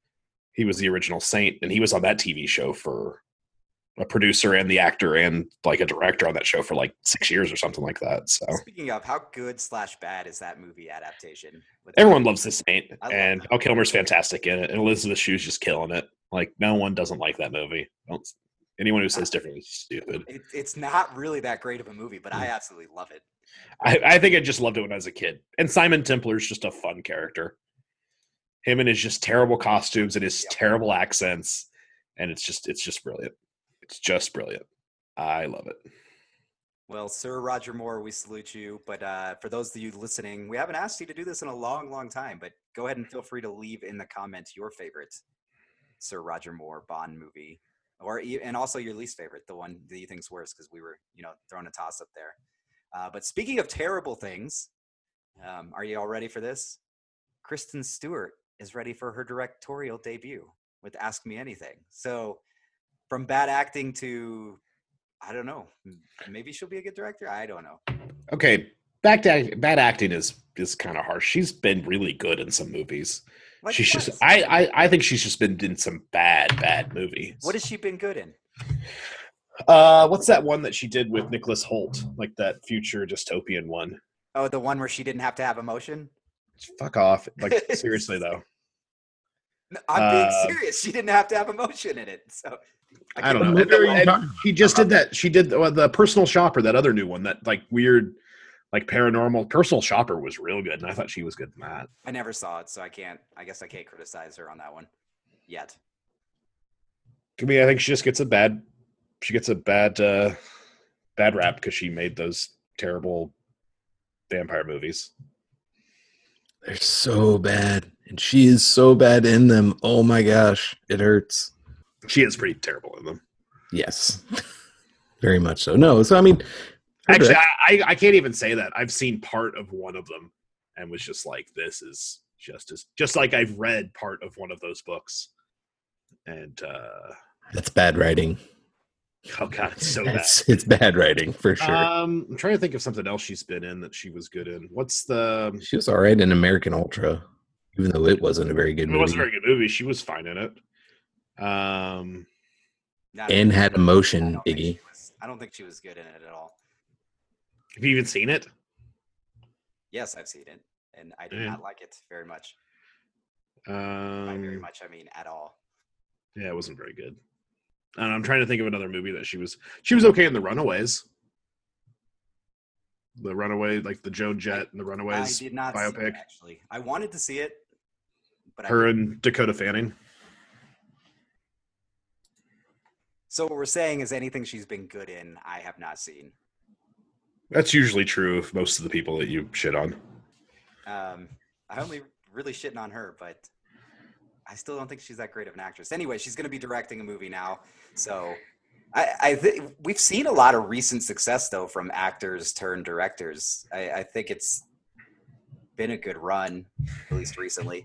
Saint, and he was on that TV show for a producer and the actor and like a director on that show for like 6 years or something like that. So Speaking of, how good / bad is that movie adaptation? everyone loves The Saint, I love and that. Val Kilmer's fantastic in it, and Elizabeth Shue's just killing it. Like no one doesn't like that movie. Anyone who says differently is stupid. It's not really that great of a movie, but I absolutely love it. I think I just loved it when I was a kid. And Simon Templar's just a fun character. Him and his just terrible costumes and his terrible accents, and it's just brilliant. It's just brilliant. I love it. Well, Sir Roger Moore, we salute you. But for those of you listening, we haven't asked you to do this in a long, long time. But go ahead and feel free to leave in the comments your favorite Sir Roger Moore Bond movie, and also your least favorite, the one that you think's worse, because we were, throwing a toss up there. But speaking of terrible things, are you all ready for this? Kristen Stewart is ready for her directorial debut with Ask Me Anything. So from bad acting to, I don't know, maybe she'll be a good director. I don't know. Okay, bad acting is kind of harsh. She's been really good in some movies. Like She's what? just I think she's just been in some bad movies. What has she been good in? What's that one that she did with Nicholas Hoult? Like that future dystopian one. Oh, the one where she didn't have to have emotion? Fuck off. Like seriously though. No, I'm being serious. She didn't have to have emotion in it. So I don't know. What movie are you And talking she just did that. She did the Personal Shopper, that other new one, that like weird Like Paranormal, Personal Shopper was real good, and I thought she was good in that. I never saw it, so I guess I can't criticize her on that one yet. I mean, I think she gets a bad rap because she made those terrible vampire movies. They're so bad, and she is so bad in them. Oh my gosh, it hurts. She is pretty terrible in them. Yes, very much so. No, so I mean, actually, I can't even say that. I've seen part of one of them and was just like, this is just like I've read part of one of those books. And that's bad writing. Oh god, it's so bad. It's bad writing for sure. I'm trying to think of something else she's been in that she was good in. She was all right in American Ultra, even though it wasn't a very good movie. It wasn't a very good movie. She was fine in it. And had emotion, Iggy. I don't think she was good in it at all. Have you even seen it? Yes, I've seen it, and I did not like it very much. By very much, I mean at all. Yeah, it wasn't very good. And I'm trying to think of another movie that she was okay in. The Runaways. The Runaway, like the Joan Jett and the Runaways I did not biopic. See it, actually. I wanted to see it, but her and Dakota Fanning. So what we're saying is anything she's been good in, I have not seen. That's usually true of most of the people that you shit on. I only really shitting on her, but I still don't think she's that great of an actress. Anyway, she's going to be directing a movie now. So I think we've seen a lot of recent success, though, from actors turned directors. I think it's been a good run, at least recently.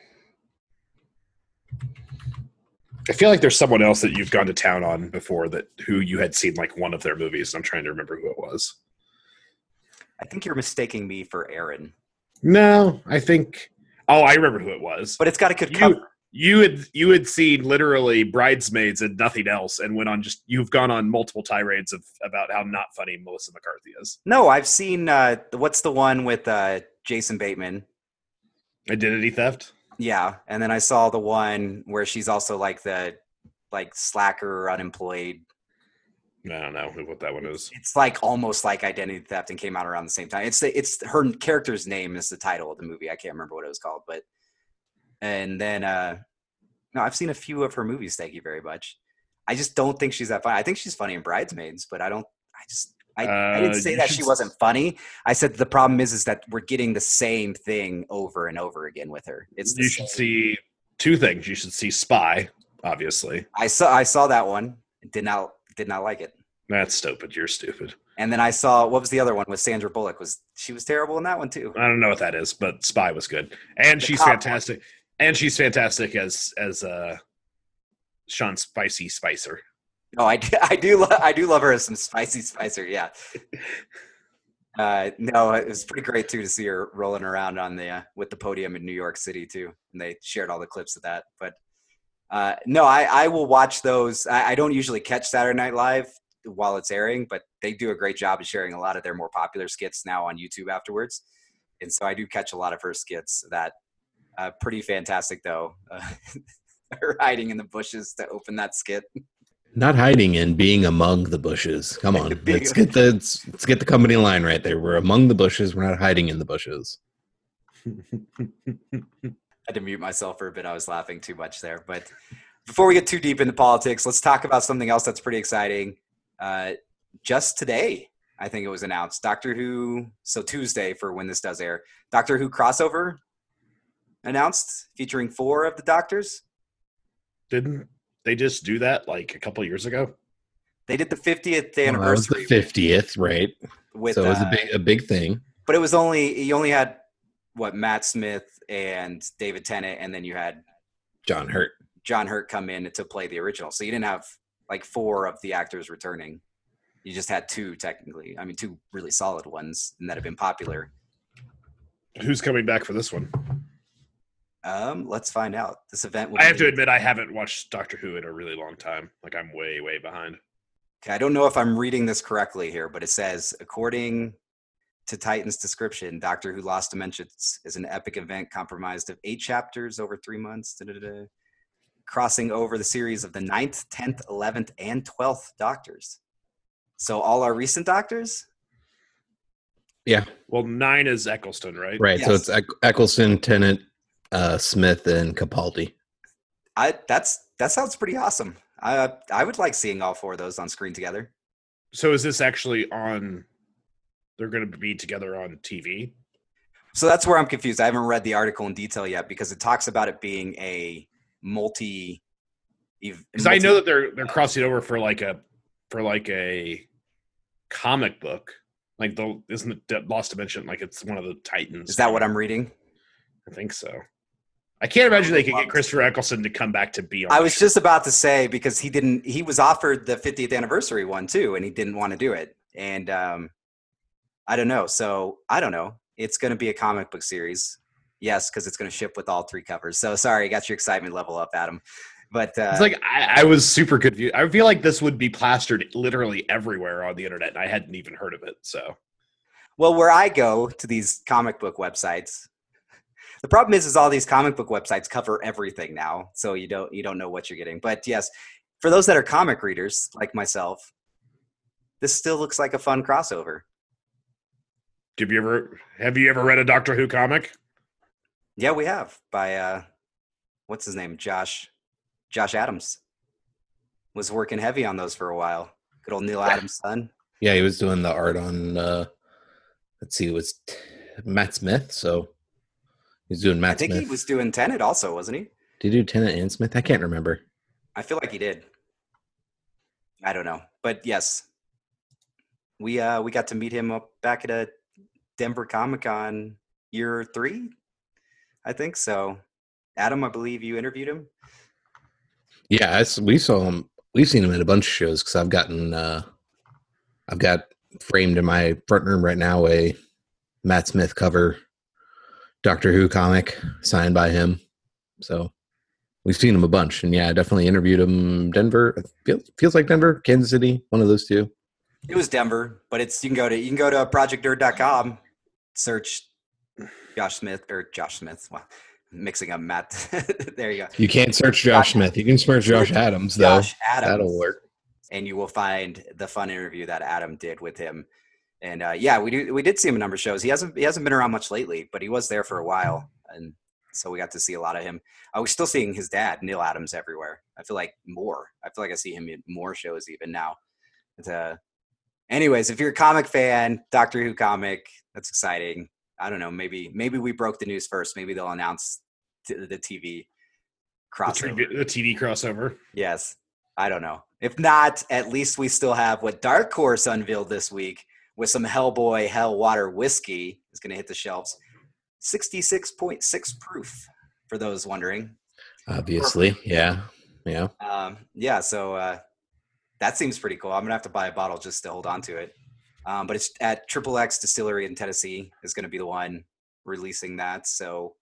I feel like there's someone else that you've gone to town on before who you had seen like one of their movies. I'm trying to remember who it was. I think you're mistaking me for Aaron. No, I think. Oh, I remember who it was. But it's got a good cover. You had seen literally Bridesmaids and nothing else, and you've gone on multiple tirades about how not funny Melissa McCarthy is. No, I've seen what's the one with Jason Bateman? Identity Theft. Yeah, and then I saw the one where she's also like the slacker or unemployed. I don't know what that one is. It's like almost like Identity Theft and came out around the same time. It's her character's name is the title of the movie. I can't remember what it was called, but and then no, I've seen a few of her movies. Thank you very much. I just don't think she's that funny. I think she's funny in Bridesmaids, but I didn't say that she wasn't funny. I said the problem is that we're getting the same thing over and over again with her. You should see two things. You should see Spy, obviously. I saw that one. Did not like it. That's stupid. You're stupid. And then I saw, what was the other one with Sandra Bullock? She was terrible in that one too. I don't know what that is, but Spy was good, and she's fantastic. One. And she's fantastic as Sean Spicy Spicer. Oh, I do love her as some Spicy Spicer. Yeah. No, it was pretty great too to see her rolling around on with the podium in New York City too, and they shared all the clips of that. But no, I will watch those. I don't usually catch Saturday Night Live while it's airing, but they do a great job of sharing a lot of their more popular skits now on YouTube afterwards. And so I do catch a lot of her skits. That pretty fantastic though. Her hiding in the bushes to open that skit. Not hiding in, being among the bushes. Come on, let's get the company line right there. We're among the bushes. We're not hiding in the bushes. I had to mute myself for a bit. I was laughing too much there. But before we get too deep into politics, let's talk about something else that's pretty exciting. Just today, I think it was announced. Doctor Who, so Tuesday for when this does air, Doctor Who crossover announced featuring 4 of the Doctors. Didn't they just do that like a couple years ago? They did the 50th anniversary. Well, that was the 50th, right? So it was a big thing. But you only had Matt Smith and David Tennant, and then you had John Hurt come in to play the original. So you didn't have like 4 of the actors returning. You just had 2 technically. I mean, 2 really solid ones and that have been popular. Who's coming back for this one? Let's find out. This event I have to admit I haven't watched Doctor Who in a really long time. Like I'm way, way behind. Okay, I don't know if I'm reading this correctly here, but it says, according to Titan's description, Doctor Who Lost Dimensions is an epic event comprised of 8 chapters over 3 months, crossing over the series of the 9th, 10th, 11th, and 12th Doctors. So all our recent Doctors? Yeah, Well, 9 is Eccleston, right? right. So Yes. it's Eccleston, Tennant, Smith, and Capaldi. That sounds pretty awesome. I would like seeing all 4 of those on screen together. So is this actually on? They're going to be together on TV. So that's where I'm confused. I haven't read the article in detail yet because it talks about it being a multi. Because I know that they're crossing over for like a comic book. Like isn't it Lost Dimension? Like it's one of the Titans. Is that what I'm reading? I think so. I can't imagine they could get Christopher Eccleston to come back to be on. I was just about to say because he was offered the 50th anniversary one too, and he didn't want to do it. And I don't know. So I don't know. It's going to be a comic book series. Yes, because it's going to ship with all 3 covers. So sorry, I got your excitement level up, Adam. But it's like I was super confused. I feel like this would be plastered literally everywhere on the internet, and I hadn't even heard of it. So, well, where I go to these comic book websites, the problem is all these comic book websites cover everything now, so you don't know what you're getting. But yes, for those that are comic readers like myself, this still looks like a fun crossover. have you ever read a Doctor Who comic? Yeah, we have by what's his name, Josh Adams was working heavy on those for a while. Good old Neil Adams' son. Yeah, he was doing the art on. Let's see, it was Matt Smith. So he's doing Matt Smith. I think he was doing Tenet also, wasn't he? Did he do Tennant and Smith? I can't remember. I feel like he did. I don't know, but yes, we got to meet him up back at a Denver Comic-Con year 3, I think so. Adam, I believe you interviewed him. Yeah, we saw him. We've seen him at a bunch of shows because I've got framed in my front room right now a Matt Smith cover Doctor Who comic signed by him. So we've seen him a bunch, and yeah, I definitely interviewed him. Denver, feels like Denver, Kansas City, one of those 2. It was Denver, but you can go to projectdirt.com, search Josh Smith. Wow, mixing up Matt. There you go. You can't search Josh Smith. You can search Josh Adams, though. Josh Adams. That'll work. And you will find the fun interview that Adam did with him. And yeah, we did see him a number of shows. He hasn't been around much lately, but he was there for a while, and so we got to see a lot of him. I was still seeing his dad, Neil Adams, everywhere. I feel like I see him in more shows even now. But, anyways, if you're a comic fan, Doctor Who comic, that's exciting. I don't know. Maybe we broke the news first. Maybe they'll announce the TV crossover. The TV crossover. Yes. I don't know. If not, at least we still have what Dark Horse unveiled this week with some Hellboy Hellwater whiskey is going to hit the shelves. 66.6 proof for those wondering. Obviously. Yeah. Yeah. So that seems pretty cool. I'm going to have to buy a bottle just to hold on to it. But it's at Triple X Distillery in Tennessee is going to be the one releasing that. So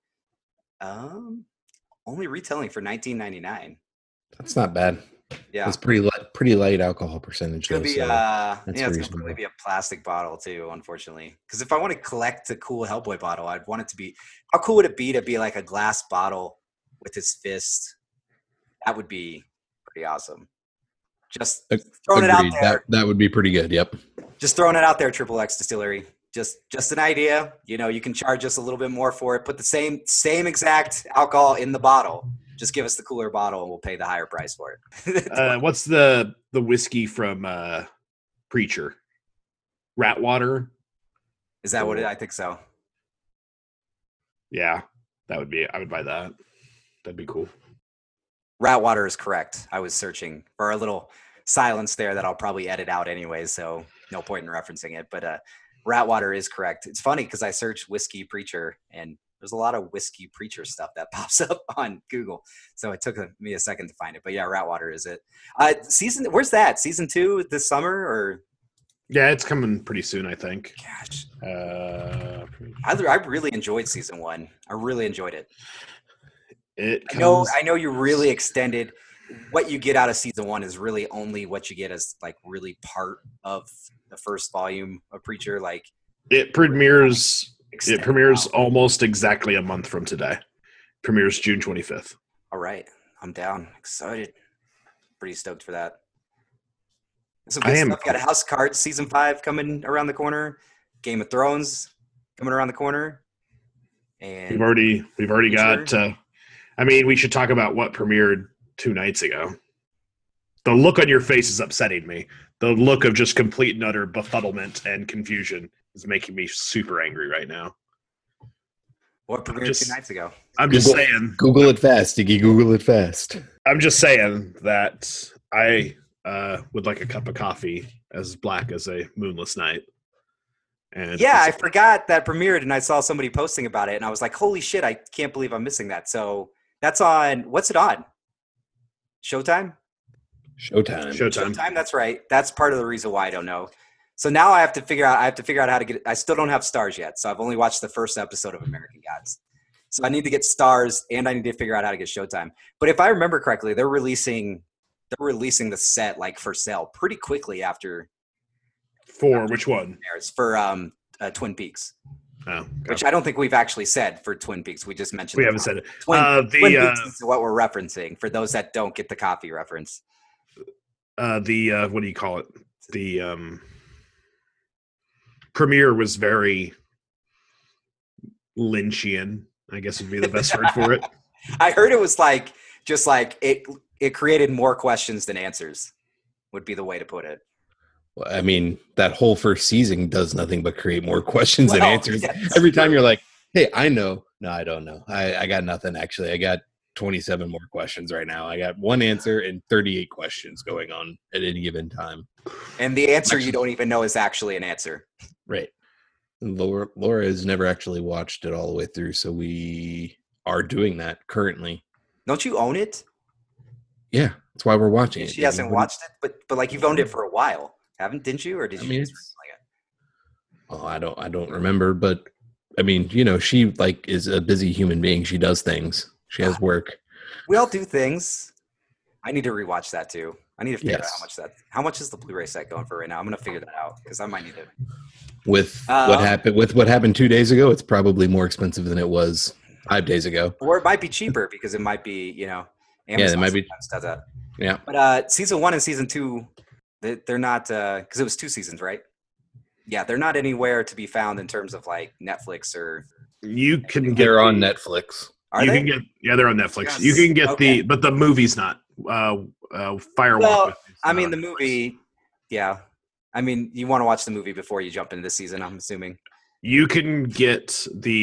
only retailing for $19.99. That's not bad. Yeah, it's pretty light alcohol percentage. It's gonna be so it's gonna probably be a plastic bottle too, unfortunately. Because if I want to collect a cool Hellboy bottle, I'd want it to be. How cool would it be to be like a glass bottle with his fist? That would be pretty awesome. Just throwing it out there. That would be pretty good. Yep. Just throwing it out there, Triple X Distillery. Just an idea. You can charge us a little bit more for it. Put the same exact alcohol in the bottle. Just give us the cooler bottle and we'll pay the higher price for it. What's the whiskey from Preacher? Ratwater? Is that what it? I think so. Yeah, I would buy that. That'd be cool. Ratwater is correct. I was searching for a little silence there that I'll probably edit out anyway, so no point in referencing it. But Ratwater is correct. It's funny because I searched whiskey Preacher and there's a lot of whiskey Preacher stuff that pops up on Google. So it took me a second to find it. But yeah, Ratwater is it. Where's that? Season 2 this summer or? Yeah, it's coming pretty soon, I think. Gosh. I really enjoyed season 1. I really enjoyed it. I know you really extended. What you get out of season 1 is really only what you get as like really part of the first volume of Preacher. Like it premieres. It premieres almost exactly a month from today. Premieres June 25th. All right. I'm down. Excited. Pretty stoked for that. Some good stuff. Got a House of Cards season 5 coming around the corner. Game of Thrones coming around the corner. And We've already Sure. got. I mean, we should talk about what premiered 2 nights ago. The look on your face is upsetting me. The look of just complete and utter befuddlement and confusion is making me super angry right now. what premiered just- 2 nights ago? I'm just saying. Google it fast, Diggy. Google it fast. I'm just saying that I would like a cup of coffee as black as a moonless night. And Yeah, I forgot that premiered, and I saw somebody posting about it, and I was like, "Holy shit! I can't believe I'm missing that." So that's on. What's it on? Showtime. Showtime. Showtime. That's right. That's part of the reason why I don't know. So now I have to figure out. How to get it. I still don't have Stars yet, so I've only watched the first episode of American Gods. So I need to get Stars, and I need to figure out how to get Showtime. But if I remember correctly, they're releasing the set like for sale pretty quickly after For which one? airs for Twin Peaks. Oh, Which I don't think we've actually said for Twin Peaks. We just mentioned we the haven't coffee. said it. Twin The Peaks is what we're referencing for those that don't get the coffee reference. what do you call it? The premiere was very Lynchian, I guess would be the best word for it. I heard it was like just like it created more questions than answers would be the way to put it. Well, I mean, that whole first season does nothing but create more questions than Well, answers. yes. Every time you're like, hey, I know. No, I don't know. I got nothing, actually. I got 27 more questions right now. I got one answer and 38 questions going on at any given time. And the answer you don't even know is actually an answer. Right. Laura has never actually watched it all the way through, so we are doing that currently. Don't you own it? Yeah, that's why we're watching it. She hasn't watched it, but like you've owned it for a while, didn't you? Or did I you? mean, just it's- recently get- Oh, I don't remember, but I mean, she like is a busy human being. She does things. She has work. We all do things. I need to rewatch that too. I need to figure out Yes. how much is the Blu-ray set going for right now. I'm gonna figure that out because I might need to. With what happened 2 days ago, it's probably more expensive than it was 5 days ago. Or it might be cheaper because it might be, Amazon it might be- sometimes does that. Yeah. But season 1 and season 2, they're not because it was 2 seasons, right? Yeah, they're not anywhere to be found in terms of like Netflix or. You can get They're on Netflix. Are you they? can get they're on Netflix. Yes. You can get Okay. but the movie's not. Firewalk. Well, with Me's I not mean, on the Netflix. movie. Yeah, I mean, you want to watch the movie before you jump into this season. I'm assuming. You can get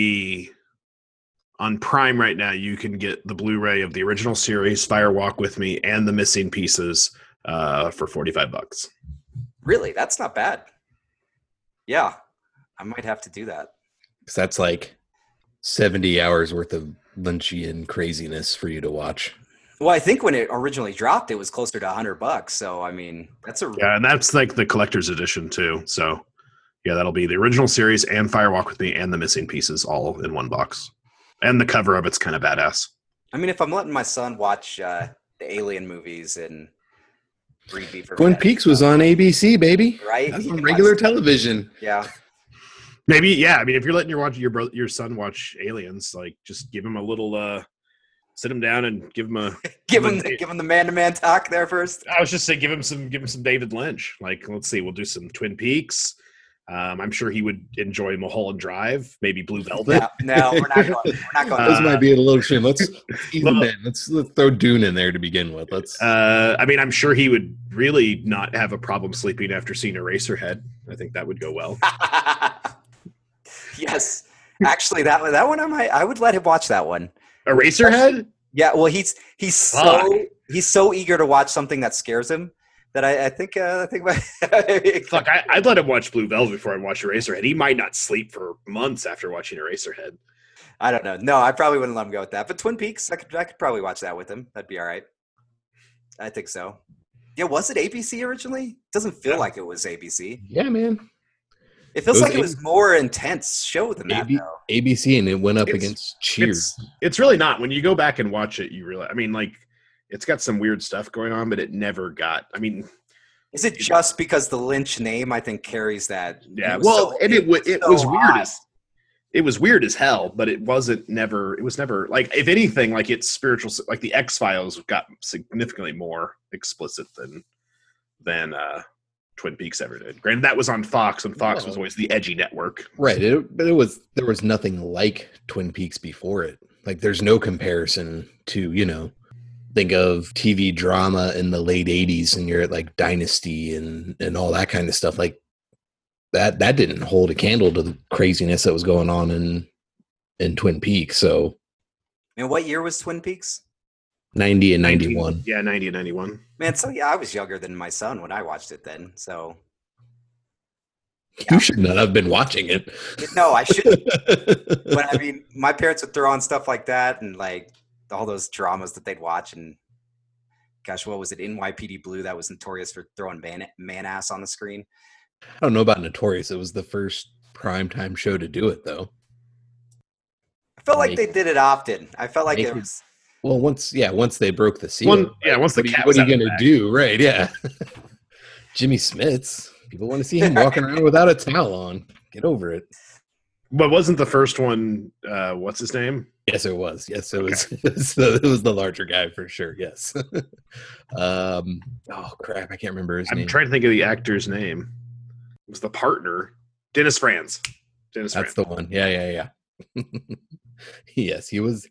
on Prime right now. You can get the Blu-ray of the original series, Firewalk with Me, and the missing pieces for $45. Really, that's not bad. Yeah, I might have to do that. 'Cause that's like 70 hours worth of Lynchian craziness for you to watch. Well, I think when it originally dropped, it was closer to $100. So, I mean, that's a Yeah, and that's like the collector's edition too. So, yeah, that'll be the original series and Firewalk with Me and the missing pieces all in one box. And the cover of it's kind of badass. I mean, if I'm letting my son watch the Alien movies and read me for Twin Peaks was on ABC, baby. right. That's He on can regular watch- television. Yeah, Maybe, yeah. I mean, if you're letting your son watch Aliens, like just give him a little, sit him down and give him a. give him the man-to-man talk there first. I was just saying, give him some David Lynch. Like, let's see, we'll do some Twin Peaks. I'm sure he would enjoy Mulholland Drive, maybe Blue Velvet. No, we're not going. We're not going. Those might be a little shame. Let's ease well- them in. Let's throw Dune in there to begin with. Let's. I mean, I'm sure he would really not have a problem sleeping after seeing Eraserhead. I think that would go well. Yes, actually, that one I would let him watch that one. Eraserhead? Yeah, well, he's so eager to watch something that scares him that I think Fuck, I'd let him watch Blue Velvet before I watch Eraserhead. He might not sleep for months after watching Eraserhead. I don't know. No, I probably wouldn't let him go with that. But Twin Peaks, I could probably watch that with him. That'd be all right. I think so. Yeah, was it ABC originally? Doesn't feel like it was ABC. Yeah, man. It feels It was like it was more intense show than that, though. ABC, and it went up It's- against Cheers. It's really not. When you go back and watch it, you realize. I mean, like, it's got some weird stuff going on, but it never got. I mean, Is it just because the Lynch name, I think, carries that? yeah. It was Well, so- and it was so weird. odd. It was weird as hell, but it was never like, if anything, like its spiritual, like the X-Files got significantly more explicit than Twin Peaks ever did. Granted, that was on Fox, and Fox was No. always the edgy network. Right. But there was nothing like Twin Peaks before it. Like there's no comparison to, think of TV drama in the late 80s and you're at like Dynasty and all that kind of stuff. Like that didn't hold a candle to the craziness that was going on in Twin Peaks. So And what year was Twin Peaks? 90 and 91. Yeah, 90 and 91. Man, so yeah, I was younger than my son when I watched it then. So You should not have been watching it. no, I shouldn't. But I mean, my parents would throw on stuff like that and like all those dramas that they'd watch. And gosh, what was it? NYPD Blue that was notorious for throwing man ass on the screen. I don't know about Notorious. It was the first primetime show to do it, though. I felt like they did it often. I felt like Make it it- was. Well, once they broke the seal. Once the what cat are was you out of going the to bag. do? Right, yeah. Jimmy Smits. People want to see him walking around without a towel on. Get over it. But wasn't the first one, what's his name? Yes, it was. Yes, it was. It was the larger guy for sure. Yes. Oh crap! I can't remember his I'm name. trying to think of the actor's name. It was the partner, Dennis Franz. That's Franz. the one. Yeah. Yes, he was.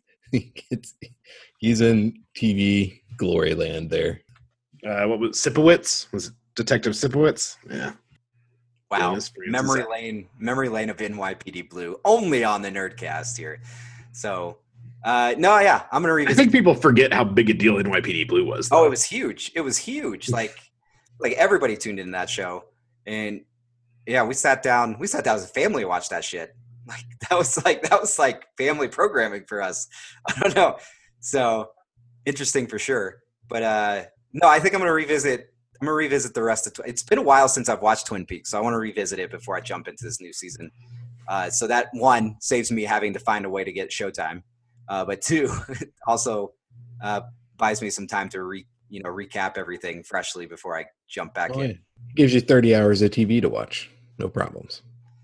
He's in TV glory land there. What was Sipowicz? Was it Detective Sipowicz? Yeah. Wow, Dennis Franz memory is- lane of NYPD Blue, only on the Nerdcast here. So, no, yeah, I'm gonna I revisit. think people forget how big a deal NYPD Blue was. Oh, though. it was huge. It was huge. Like everybody tuned into that show, and yeah, we sat down as a family to watch that shit. That was like family programming for us. I don't know. So interesting for sure. But no, I think I'm gonna revisit the rest of. It's been a while since I've watched Twin Peaks, so I want to revisit it before I jump into this new season. So that one saves me having to find a way to get Showtime, but two also buys me some time to recap everything freshly before I jump back Oh, in. yeah. Gives you 30 hours of TV to watch. No problems.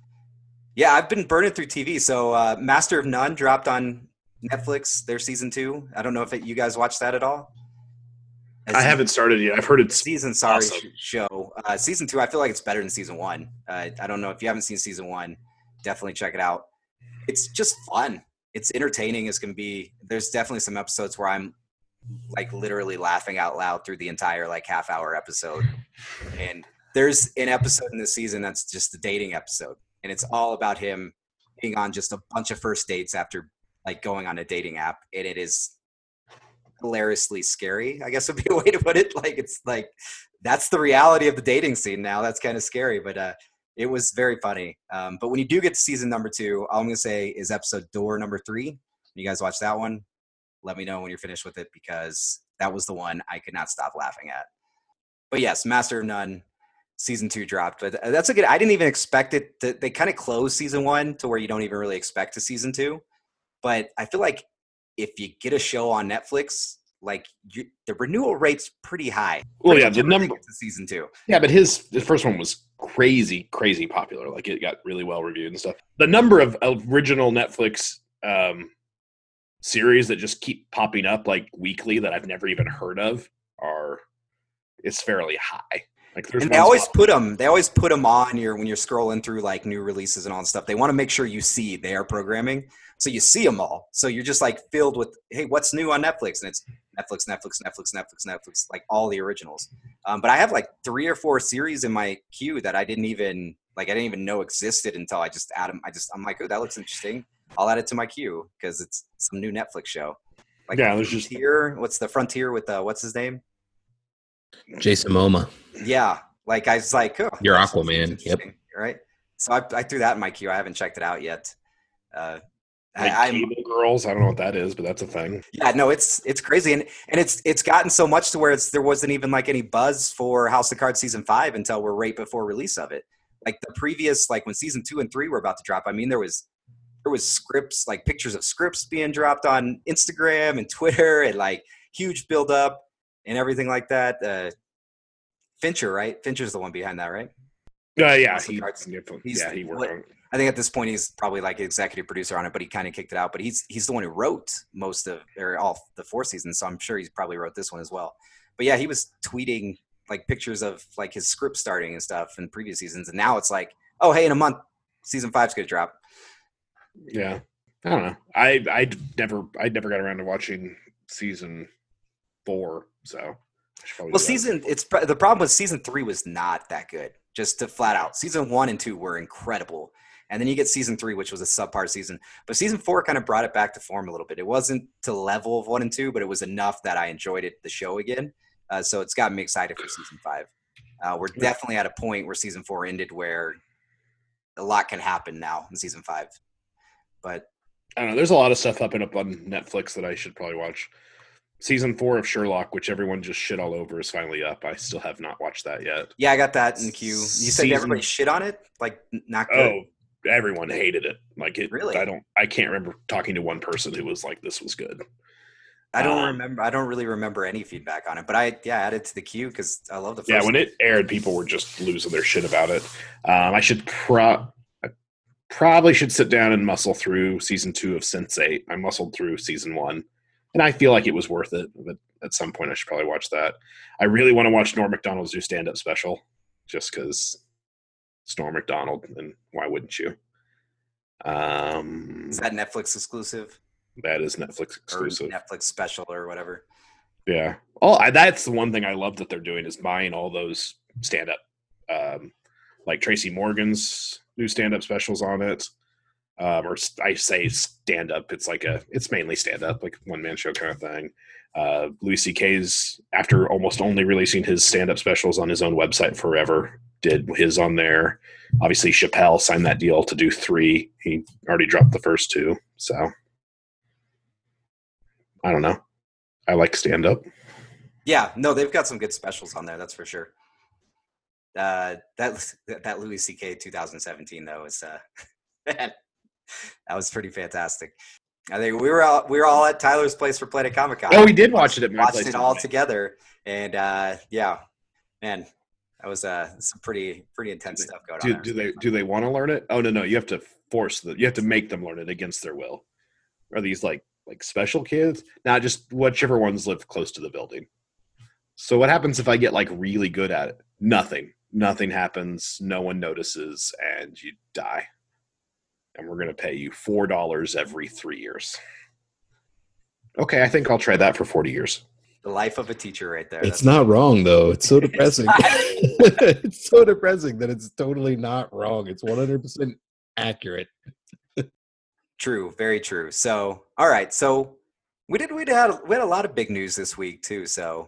Yeah, I've been burning through TV. So Master of None dropped on Netflix, their season 2. I don't know if you guys watched that at all. I haven't started yet. I've heard it's Season awesome. show. Season 2, I feel like it's better than season 1. I don't know if you haven't seen season 1, definitely check it out. It's just fun. It's entertaining as can be. There's definitely some episodes where I'm like literally laughing out loud through the entire like half-hour episode. And there's an episode in this season that's just the dating episode, and it's all about him being on just a bunch of first dates after like going on a dating app, and it is hilariously scary, I guess would be a way to put it. Like it's like that's the reality of the dating scene now. That's kind of scary, but it was very funny. But when you do get to season number 2, all I'm gonna say is episode door number 3. You guys watch that one? Let me know when you're finished with it, because that was the one I could not stop laughing at. But yes, Master of None season 2 dropped, but that's a good. I didn't even expect it. They kind of closed season 1 to where you don't even really expect a season 2. But I feel like if you get a show on Netflix, like the renewal rate's pretty high. Well, yeah, Pretty the much number. to season 2. Yeah, but his first one was crazy popular. Like it got really well reviewed and stuff. The number of original Netflix series that just keep popping up like weekly that I've never even heard of it's fairly high. Like there's And they ones always pop- put them. They always put them on when you're scrolling through like new releases and all that stuff. They want to make sure you see their programming, so you see them all. So you're just like filled with, hey, what's new on Netflix? And it's Netflix, like all the originals. But I have like 3 or 4 series in my queue that I didn't even know existed until I just add them. I'm like, oh, that looks interesting. I'll add it to my queue because it's some new Netflix show. Like Yeah, there's just Frontier. What's the Frontier with what's his name? Jason Momoa. Yeah, like I was like, oh, You're that sounds Aquaman. interesting, right? So I threw that in my queue. I haven't checked it out yet. like I'm Cable Girls. I don't know what that is, but that's a thing. yeah, no, it's crazy, and it's gotten so much to where there wasn't even like any buzz for House of Cards season 5 until we're right before release of it. Like the previous, like when season 2 and 3 were about to drop. I mean, there was scripts, like pictures of scripts being dropped on Instagram and Twitter, and like huge build up and everything like that. Fincher, right? Fincher's the one behind that, right? Yeah, House of he Cards. he worked what- on it. I think at this point he's probably like executive producer on it, but he kind of kicked it out. But he's the one who wrote most of or all the 4 seasons, so I'm sure he's probably wrote this one as well. But yeah, he was tweeting like pictures of like his script starting and stuff in previous seasons, and now it's like, oh hey, in a month, season 5's gonna drop. Yeah, I don't know. I never got around to watching season 4, so I should probably do that. The problem with season 3 was not that good. Just to flat out, season 1 and 2 were incredible, and then you get season 3, which was a subpar season. But season 4 kind of brought it back to form a little bit. It wasn't to the level of 1 and 2, but it was enough that I enjoyed the show again. So it's got me excited for season 5. We're definitely at a point where season 4 ended, where a lot can happen now in season 5. But I don't know. There's a lot of stuff up on Netflix that I should probably watch. Season 4 of Sherlock, which everyone just shit all over, is finally up. I still have not watched that yet. Yeah, I got that in the queue. You said everybody shit on it? Like, not good? Oh, everyone hated it. Like, it really? I can't remember talking to one person who was like, this was good. I don't really remember any feedback on it, but I added to the queue because I love the first. Yeah, when it aired, people were just losing their shit about it. I probably should sit down and muscle through season 2 of Sense8. I muscled through season 1. And I feel like it was worth it, but at some point I should probably watch that. I really want to watch Norm Macdonald's new stand-up special, just because it's Norm Macdonald, and why wouldn't you? Is that Netflix exclusive? That is Netflix exclusive. Or Netflix special or whatever. Yeah. That's the one thing I love that they're doing, is buying all those stand-up. Like Tracy Morgan's new stand-up specials on it. Or I say stand-up, it's mainly stand-up, like one-man show kind of thing. Louis C.K.'s, after almost only releasing his stand-up specials on his own website forever, did his on there. Obviously, Chappelle signed that deal to do 3. He already dropped the first 2, so I don't know. I like stand-up. Yeah, no, they've got some good specials on there, that's for sure. That Louis C.K. 2017 though is that was pretty fantastic. I think we were all at Tyler's place for Planet Comic Con. Oh, we did watch it at my place. Watched it all together, and yeah, man, that was some pretty intense stuff going on. Do they want to learn it? Oh no, you have to you have to make them learn it against their will. Are these like special kids? Nah, just whichever ones live close to the building. So what happens if I get like really good at it? Nothing happens. No one notices, and you die. And we're going to pay you $4 every 3 years. Okay, I think I'll try that for 40 years. The life of a teacher right there. It's not wrong, though. It's so depressing. It's so depressing that it's totally not wrong. It's 100% accurate. True, very true. So, all right. So we had a lot of big news this week, too. So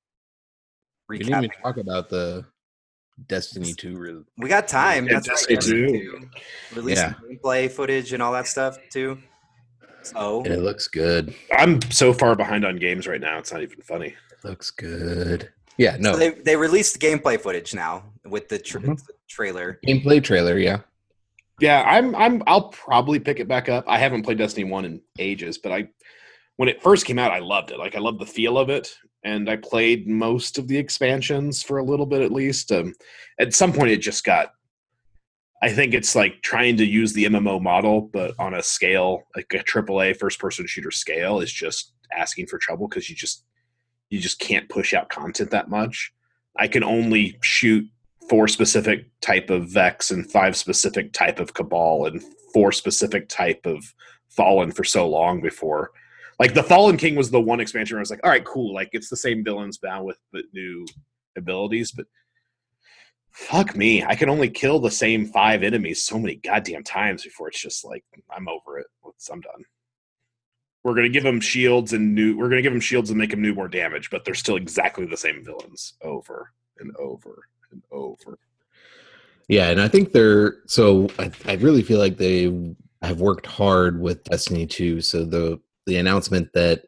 we didn't even talk about the Destiny 2. We got time. Yeah, that's Destiny right. 2. Releasing gameplay footage and all that stuff too. So it looks good. I'm so far behind on games right now, it's not even funny. It looks good. Yeah, no. So they released gameplay footage now with the trailer. Gameplay trailer, yeah. Yeah, I'll probably pick it back up. I haven't played Destiny 1 in ages, but when it first came out, I loved it. Like, I loved the feel of it, and I played most of the expansions for a little bit at least. At some point, it just got – I think it's like trying to use the MMO model, but on a scale, like a AAA first-person shooter scale, is just asking for trouble because you just can't push out content that much. I can only shoot 4 specific type of Vex and 5 specific type of Cabal and 4 specific type of Fallen for so long before – like, the Fallen King was the one expansion where I was like, all right, cool. Like, it's the same villains now with the new abilities, but fuck me. I can only kill the same 5 enemies so many goddamn times before it's just like, I'm over it. I'm done. We're going to give them shields and make them do more damage, but they're still exactly the same villains over and over and over. Yeah, and I think I really feel like they have worked hard with Destiny 2. So the announcement that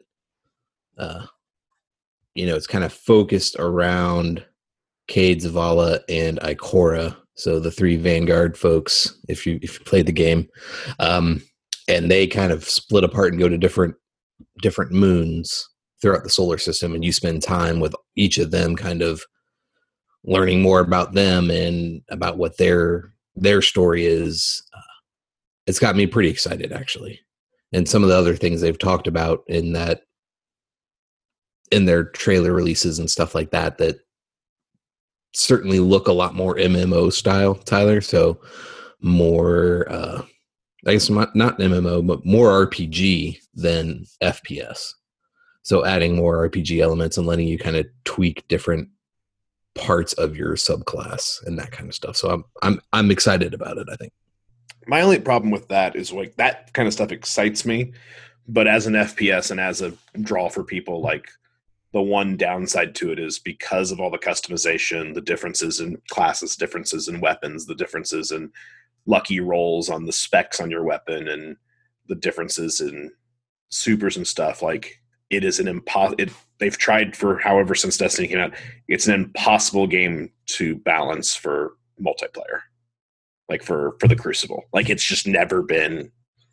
it's kind of focused around Cade, Zavala, and Ikora, so the 3 Vanguard folks, if you played the game, and they kind of split apart and go to different moons throughout the solar system, and you spend time with each of them, kind of learning more about them and about what their story is. It's got me pretty excited, actually. And some of the other things they've talked about in their trailer releases and stuff like that certainly look a lot more MMO style, Tyler. So more, I guess not MMO, but more RPG than FPS. So adding more RPG elements and letting you kind of tweak different parts of your subclass and that kind of stuff. So I'm excited about it, I think. My only problem with that is like that kind of stuff excites me, but as an FPS and as a draw for people, like the one downside to it is because of all the customization, the differences in classes, differences in weapons, the differences in lucky rolls on the specs on your weapon, and the differences in supers and stuff. Like it is an they've tried for however since Destiny came out. It's an impossible game to balance for multiplayer. Like for the Crucible, like it's just never been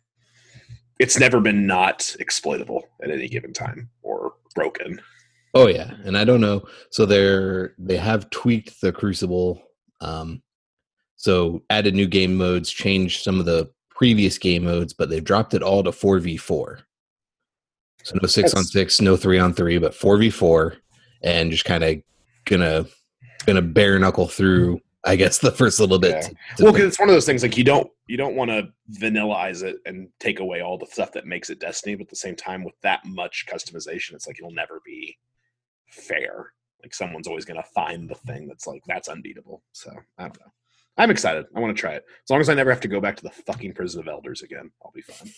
not exploitable at any given time or broken. Oh yeah, and I don't know. So they have tweaked the Crucible, so added new game modes, changed some of the previous game modes, but they've dropped it all to 4v4. So no 6-on-6, no 3-on-3, but 4v4, and just kind of gonna bare knuckle through, I guess, the first little bit. Yeah. Well, because it's one of those things like you don't want to vanillaize it and take away all the stuff that makes it Destiny, but at the same time, with that much customization, it's like it'll never be fair. Like someone's always going to find the thing that's like that's unbeatable. So I don't know. I'm excited. I want to try it. As long as I never have to go back to the fucking Prison of Elders again, I'll be fine.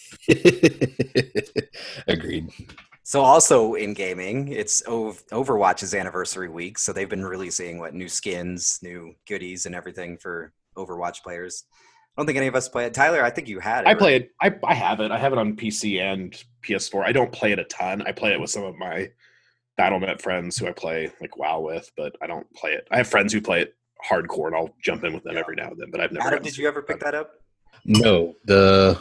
Agreed. So also in gaming, it's Overwatch's anniversary week, so they've been releasing new skins, new goodies, and everything for Overwatch players. I don't think any of us play it. Tyler, I think you had it. I play it. I have it. I have it on PC and PS4. I don't play it a ton. I play it with some of my Battle.net friends who I play like WoW with, but I don't play it. I have friends who play it hardcore, and I'll jump in with them every now and then. But I've never. Adam, did you ever pick that up? No, the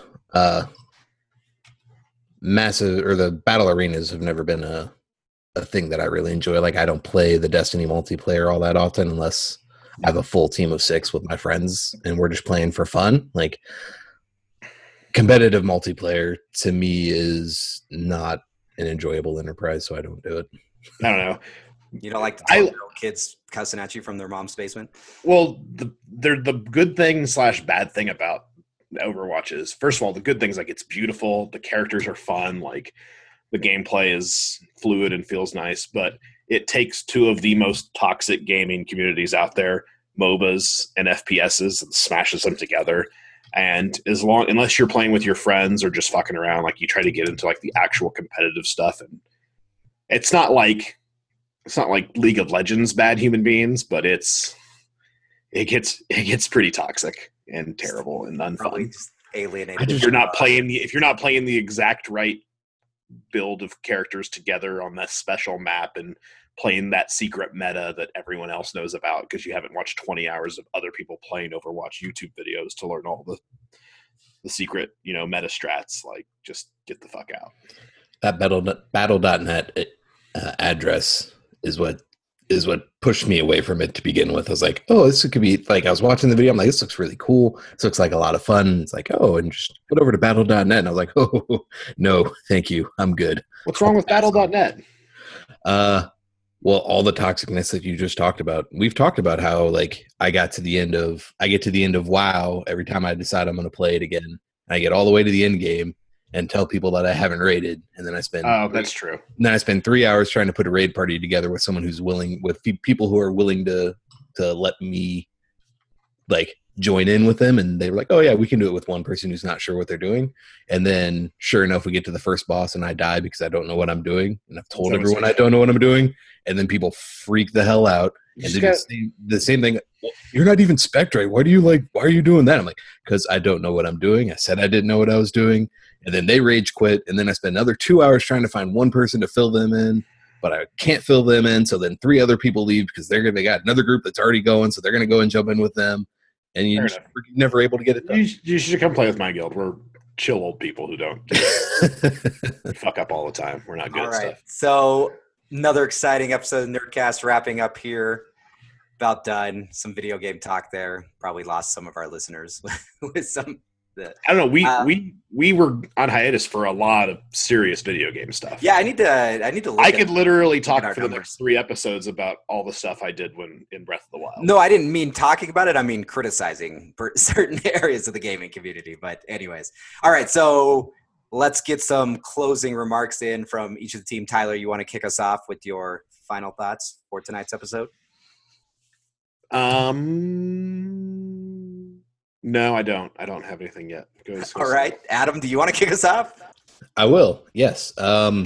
massive or the battle arenas have never been a thing that I really enjoy. Like I don't play the Destiny multiplayer all that often unless I have a full team of 6 with my friends and we're just playing for fun. Like competitive multiplayer to me is not an enjoyable enterprise, so I don't do it. I don't know. You don't like the 12-year-old kids cussing at you from their mom's basement? Well, the good thing / bad thing about Overwatch is, first of all, the good things like it's beautiful, the characters are fun, like the gameplay is fluid and feels nice, but it takes 2 of the most toxic gaming communities out there, MOBAs and FPSs, and smashes them together. And unless you're playing with your friends or just fucking around, like you try to get into like the actual competitive stuff, and it's not like League of Legends bad human beings, but it gets pretty toxic and terrible and unfun. Just alienated. If you're not playing the exact right build of characters together on that special map and playing that secret meta that everyone else knows about because you haven't watched 20 hours of other people playing Overwatch YouTube videos to learn all the secret, meta strats, like just get the fuck out. That battle.net address is what pushed me away from it to begin with. I was like, oh, this could be like, I was watching the video. I'm like, this looks really cool. This looks like a lot of fun. It's like, oh, and just put over to battle.net. And I was like, oh, no, thank you. I'm good. What's wrong with battle.net? Well, all the toxicness that you just talked about. We've talked about how like I get to the end of WoW every time I decide I'm going to play it again. I get all the way to the end game and tell people that I haven't raided, and then I spend that's true. And then I spend 3 hours trying to put a raid party together with someone who's willing, with people who are willing to let me like join in with them, and they were like, oh yeah, we can do it with one person who's not sure what they're doing. And then sure enough, we get to the first boss and I die because I don't know what I'm doing, and I've told everyone I don't know what I'm doing, and then people freak the hell out and do the same thing. Well, you're not even spec'd right. Why are you doing that? I'm like, because I don't know what I'm doing. I said I didn't know what I was doing. And then they rage quit, and then I spend another 2 hours trying to find one person to fill them in, but I can't fill them in. So then 3 other people leave because they got another group that's already going, so they're going to go and jump in with them, and you're never able to get it done. You should come play with my guild. We're chill old people who don't fuck up all the time. We're not good at stuff. So another exciting episode of Nerdcast wrapping up here. About done. Some video game talk there. Probably lost some of our listeners with some I don't know. Uh, We were on hiatus for a lot of serious video game stuff. Yeah, I need to look I at could literally at talk our for the numbers. next 3 episodes about all the stuff I did when in Breath of the Wild. No, I didn't mean talking about it. I mean criticizing certain areas of the gaming community. But anyways, all right. So let's get some closing remarks in from each of the team. Tyler, you want to kick us off with your final thoughts for tonight's episode? No, I don't. I don't have anything yet. All right, Adam, do you want to kick us off? I will. Yes.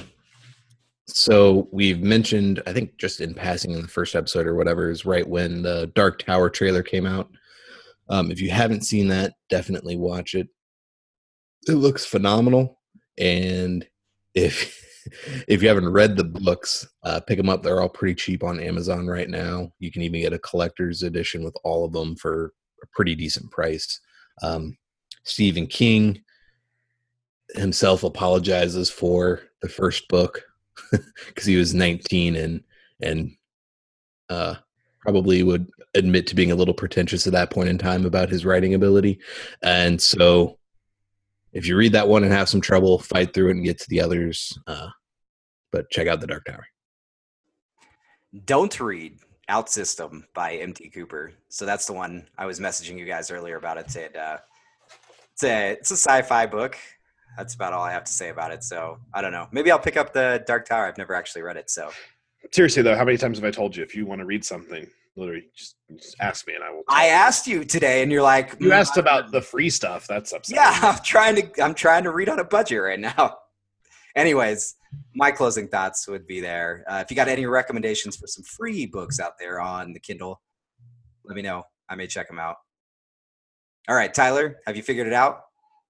So we've mentioned, I think just in passing in the first episode or whatever, is right when the Dark Tower trailer came out. If you haven't seen that, definitely watch it. It looks phenomenal. And if you haven't read the books, pick them up. They're all pretty cheap on Amazon right now. You can even get a collector's edition with all of them for a pretty decent price. Stephen King himself apologizes for the first book because he was 19 and probably would admit to being a little pretentious at that point in time about his writing ability. And so if you read that one and have some trouble, fight through it and get to the others. But check out The Dark Tower. Don't read Outsystem by M.T. Cooper. So that's the one I was messaging you guys earlier about. It's a sci-fi book. That's about all I have to say about it. So I don't know. Maybe I'll pick up The Dark Tower. I've never actually read it. So seriously though, how many times have I told you if you want to read something, literally just ask me and I will. I asked you today, and you're like, you asked about the free stuff. That's upsetting. Yeah, I'm trying to read on a budget right now. Anyways, my closing thoughts would be there. If you got any recommendations for some free books out there on the Kindle, let me know. I may check them out. All right, Tyler, have you figured it out?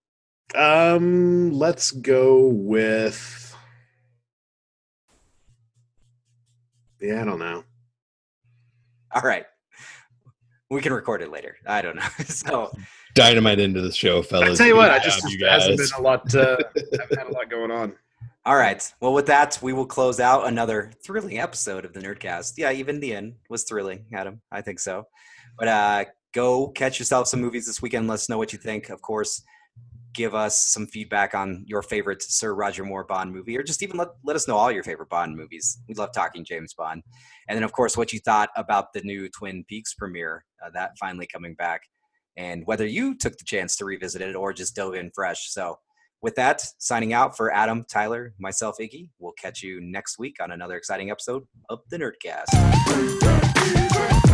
Let's go with. Yeah, I don't know. All right. We can record it later. I don't know. So Dynamite into the show, fellas. I tell you what, I Good just job, you hasn't guys. been a lot. I've had a lot going on. all right. Well, with that, we will close out another thrilling episode of the Nerdcast. Yeah, even the end was thrilling, Adam. I think so. But go catch yourself some movies this weekend. Let us know what you think. Of course, give us some feedback on your favorite Sir Roger Moore Bond movie, or just even let us know all your favorite Bond movies. We love talking James Bond. And then, of course, what you thought about the new Twin Peaks premiere, that finally coming back, and whether you took the chance to revisit it or just dove in fresh. So with that, signing out for Adam, Tyler, myself, Iggy. We'll catch you next week on another exciting episode of the Nerdcast.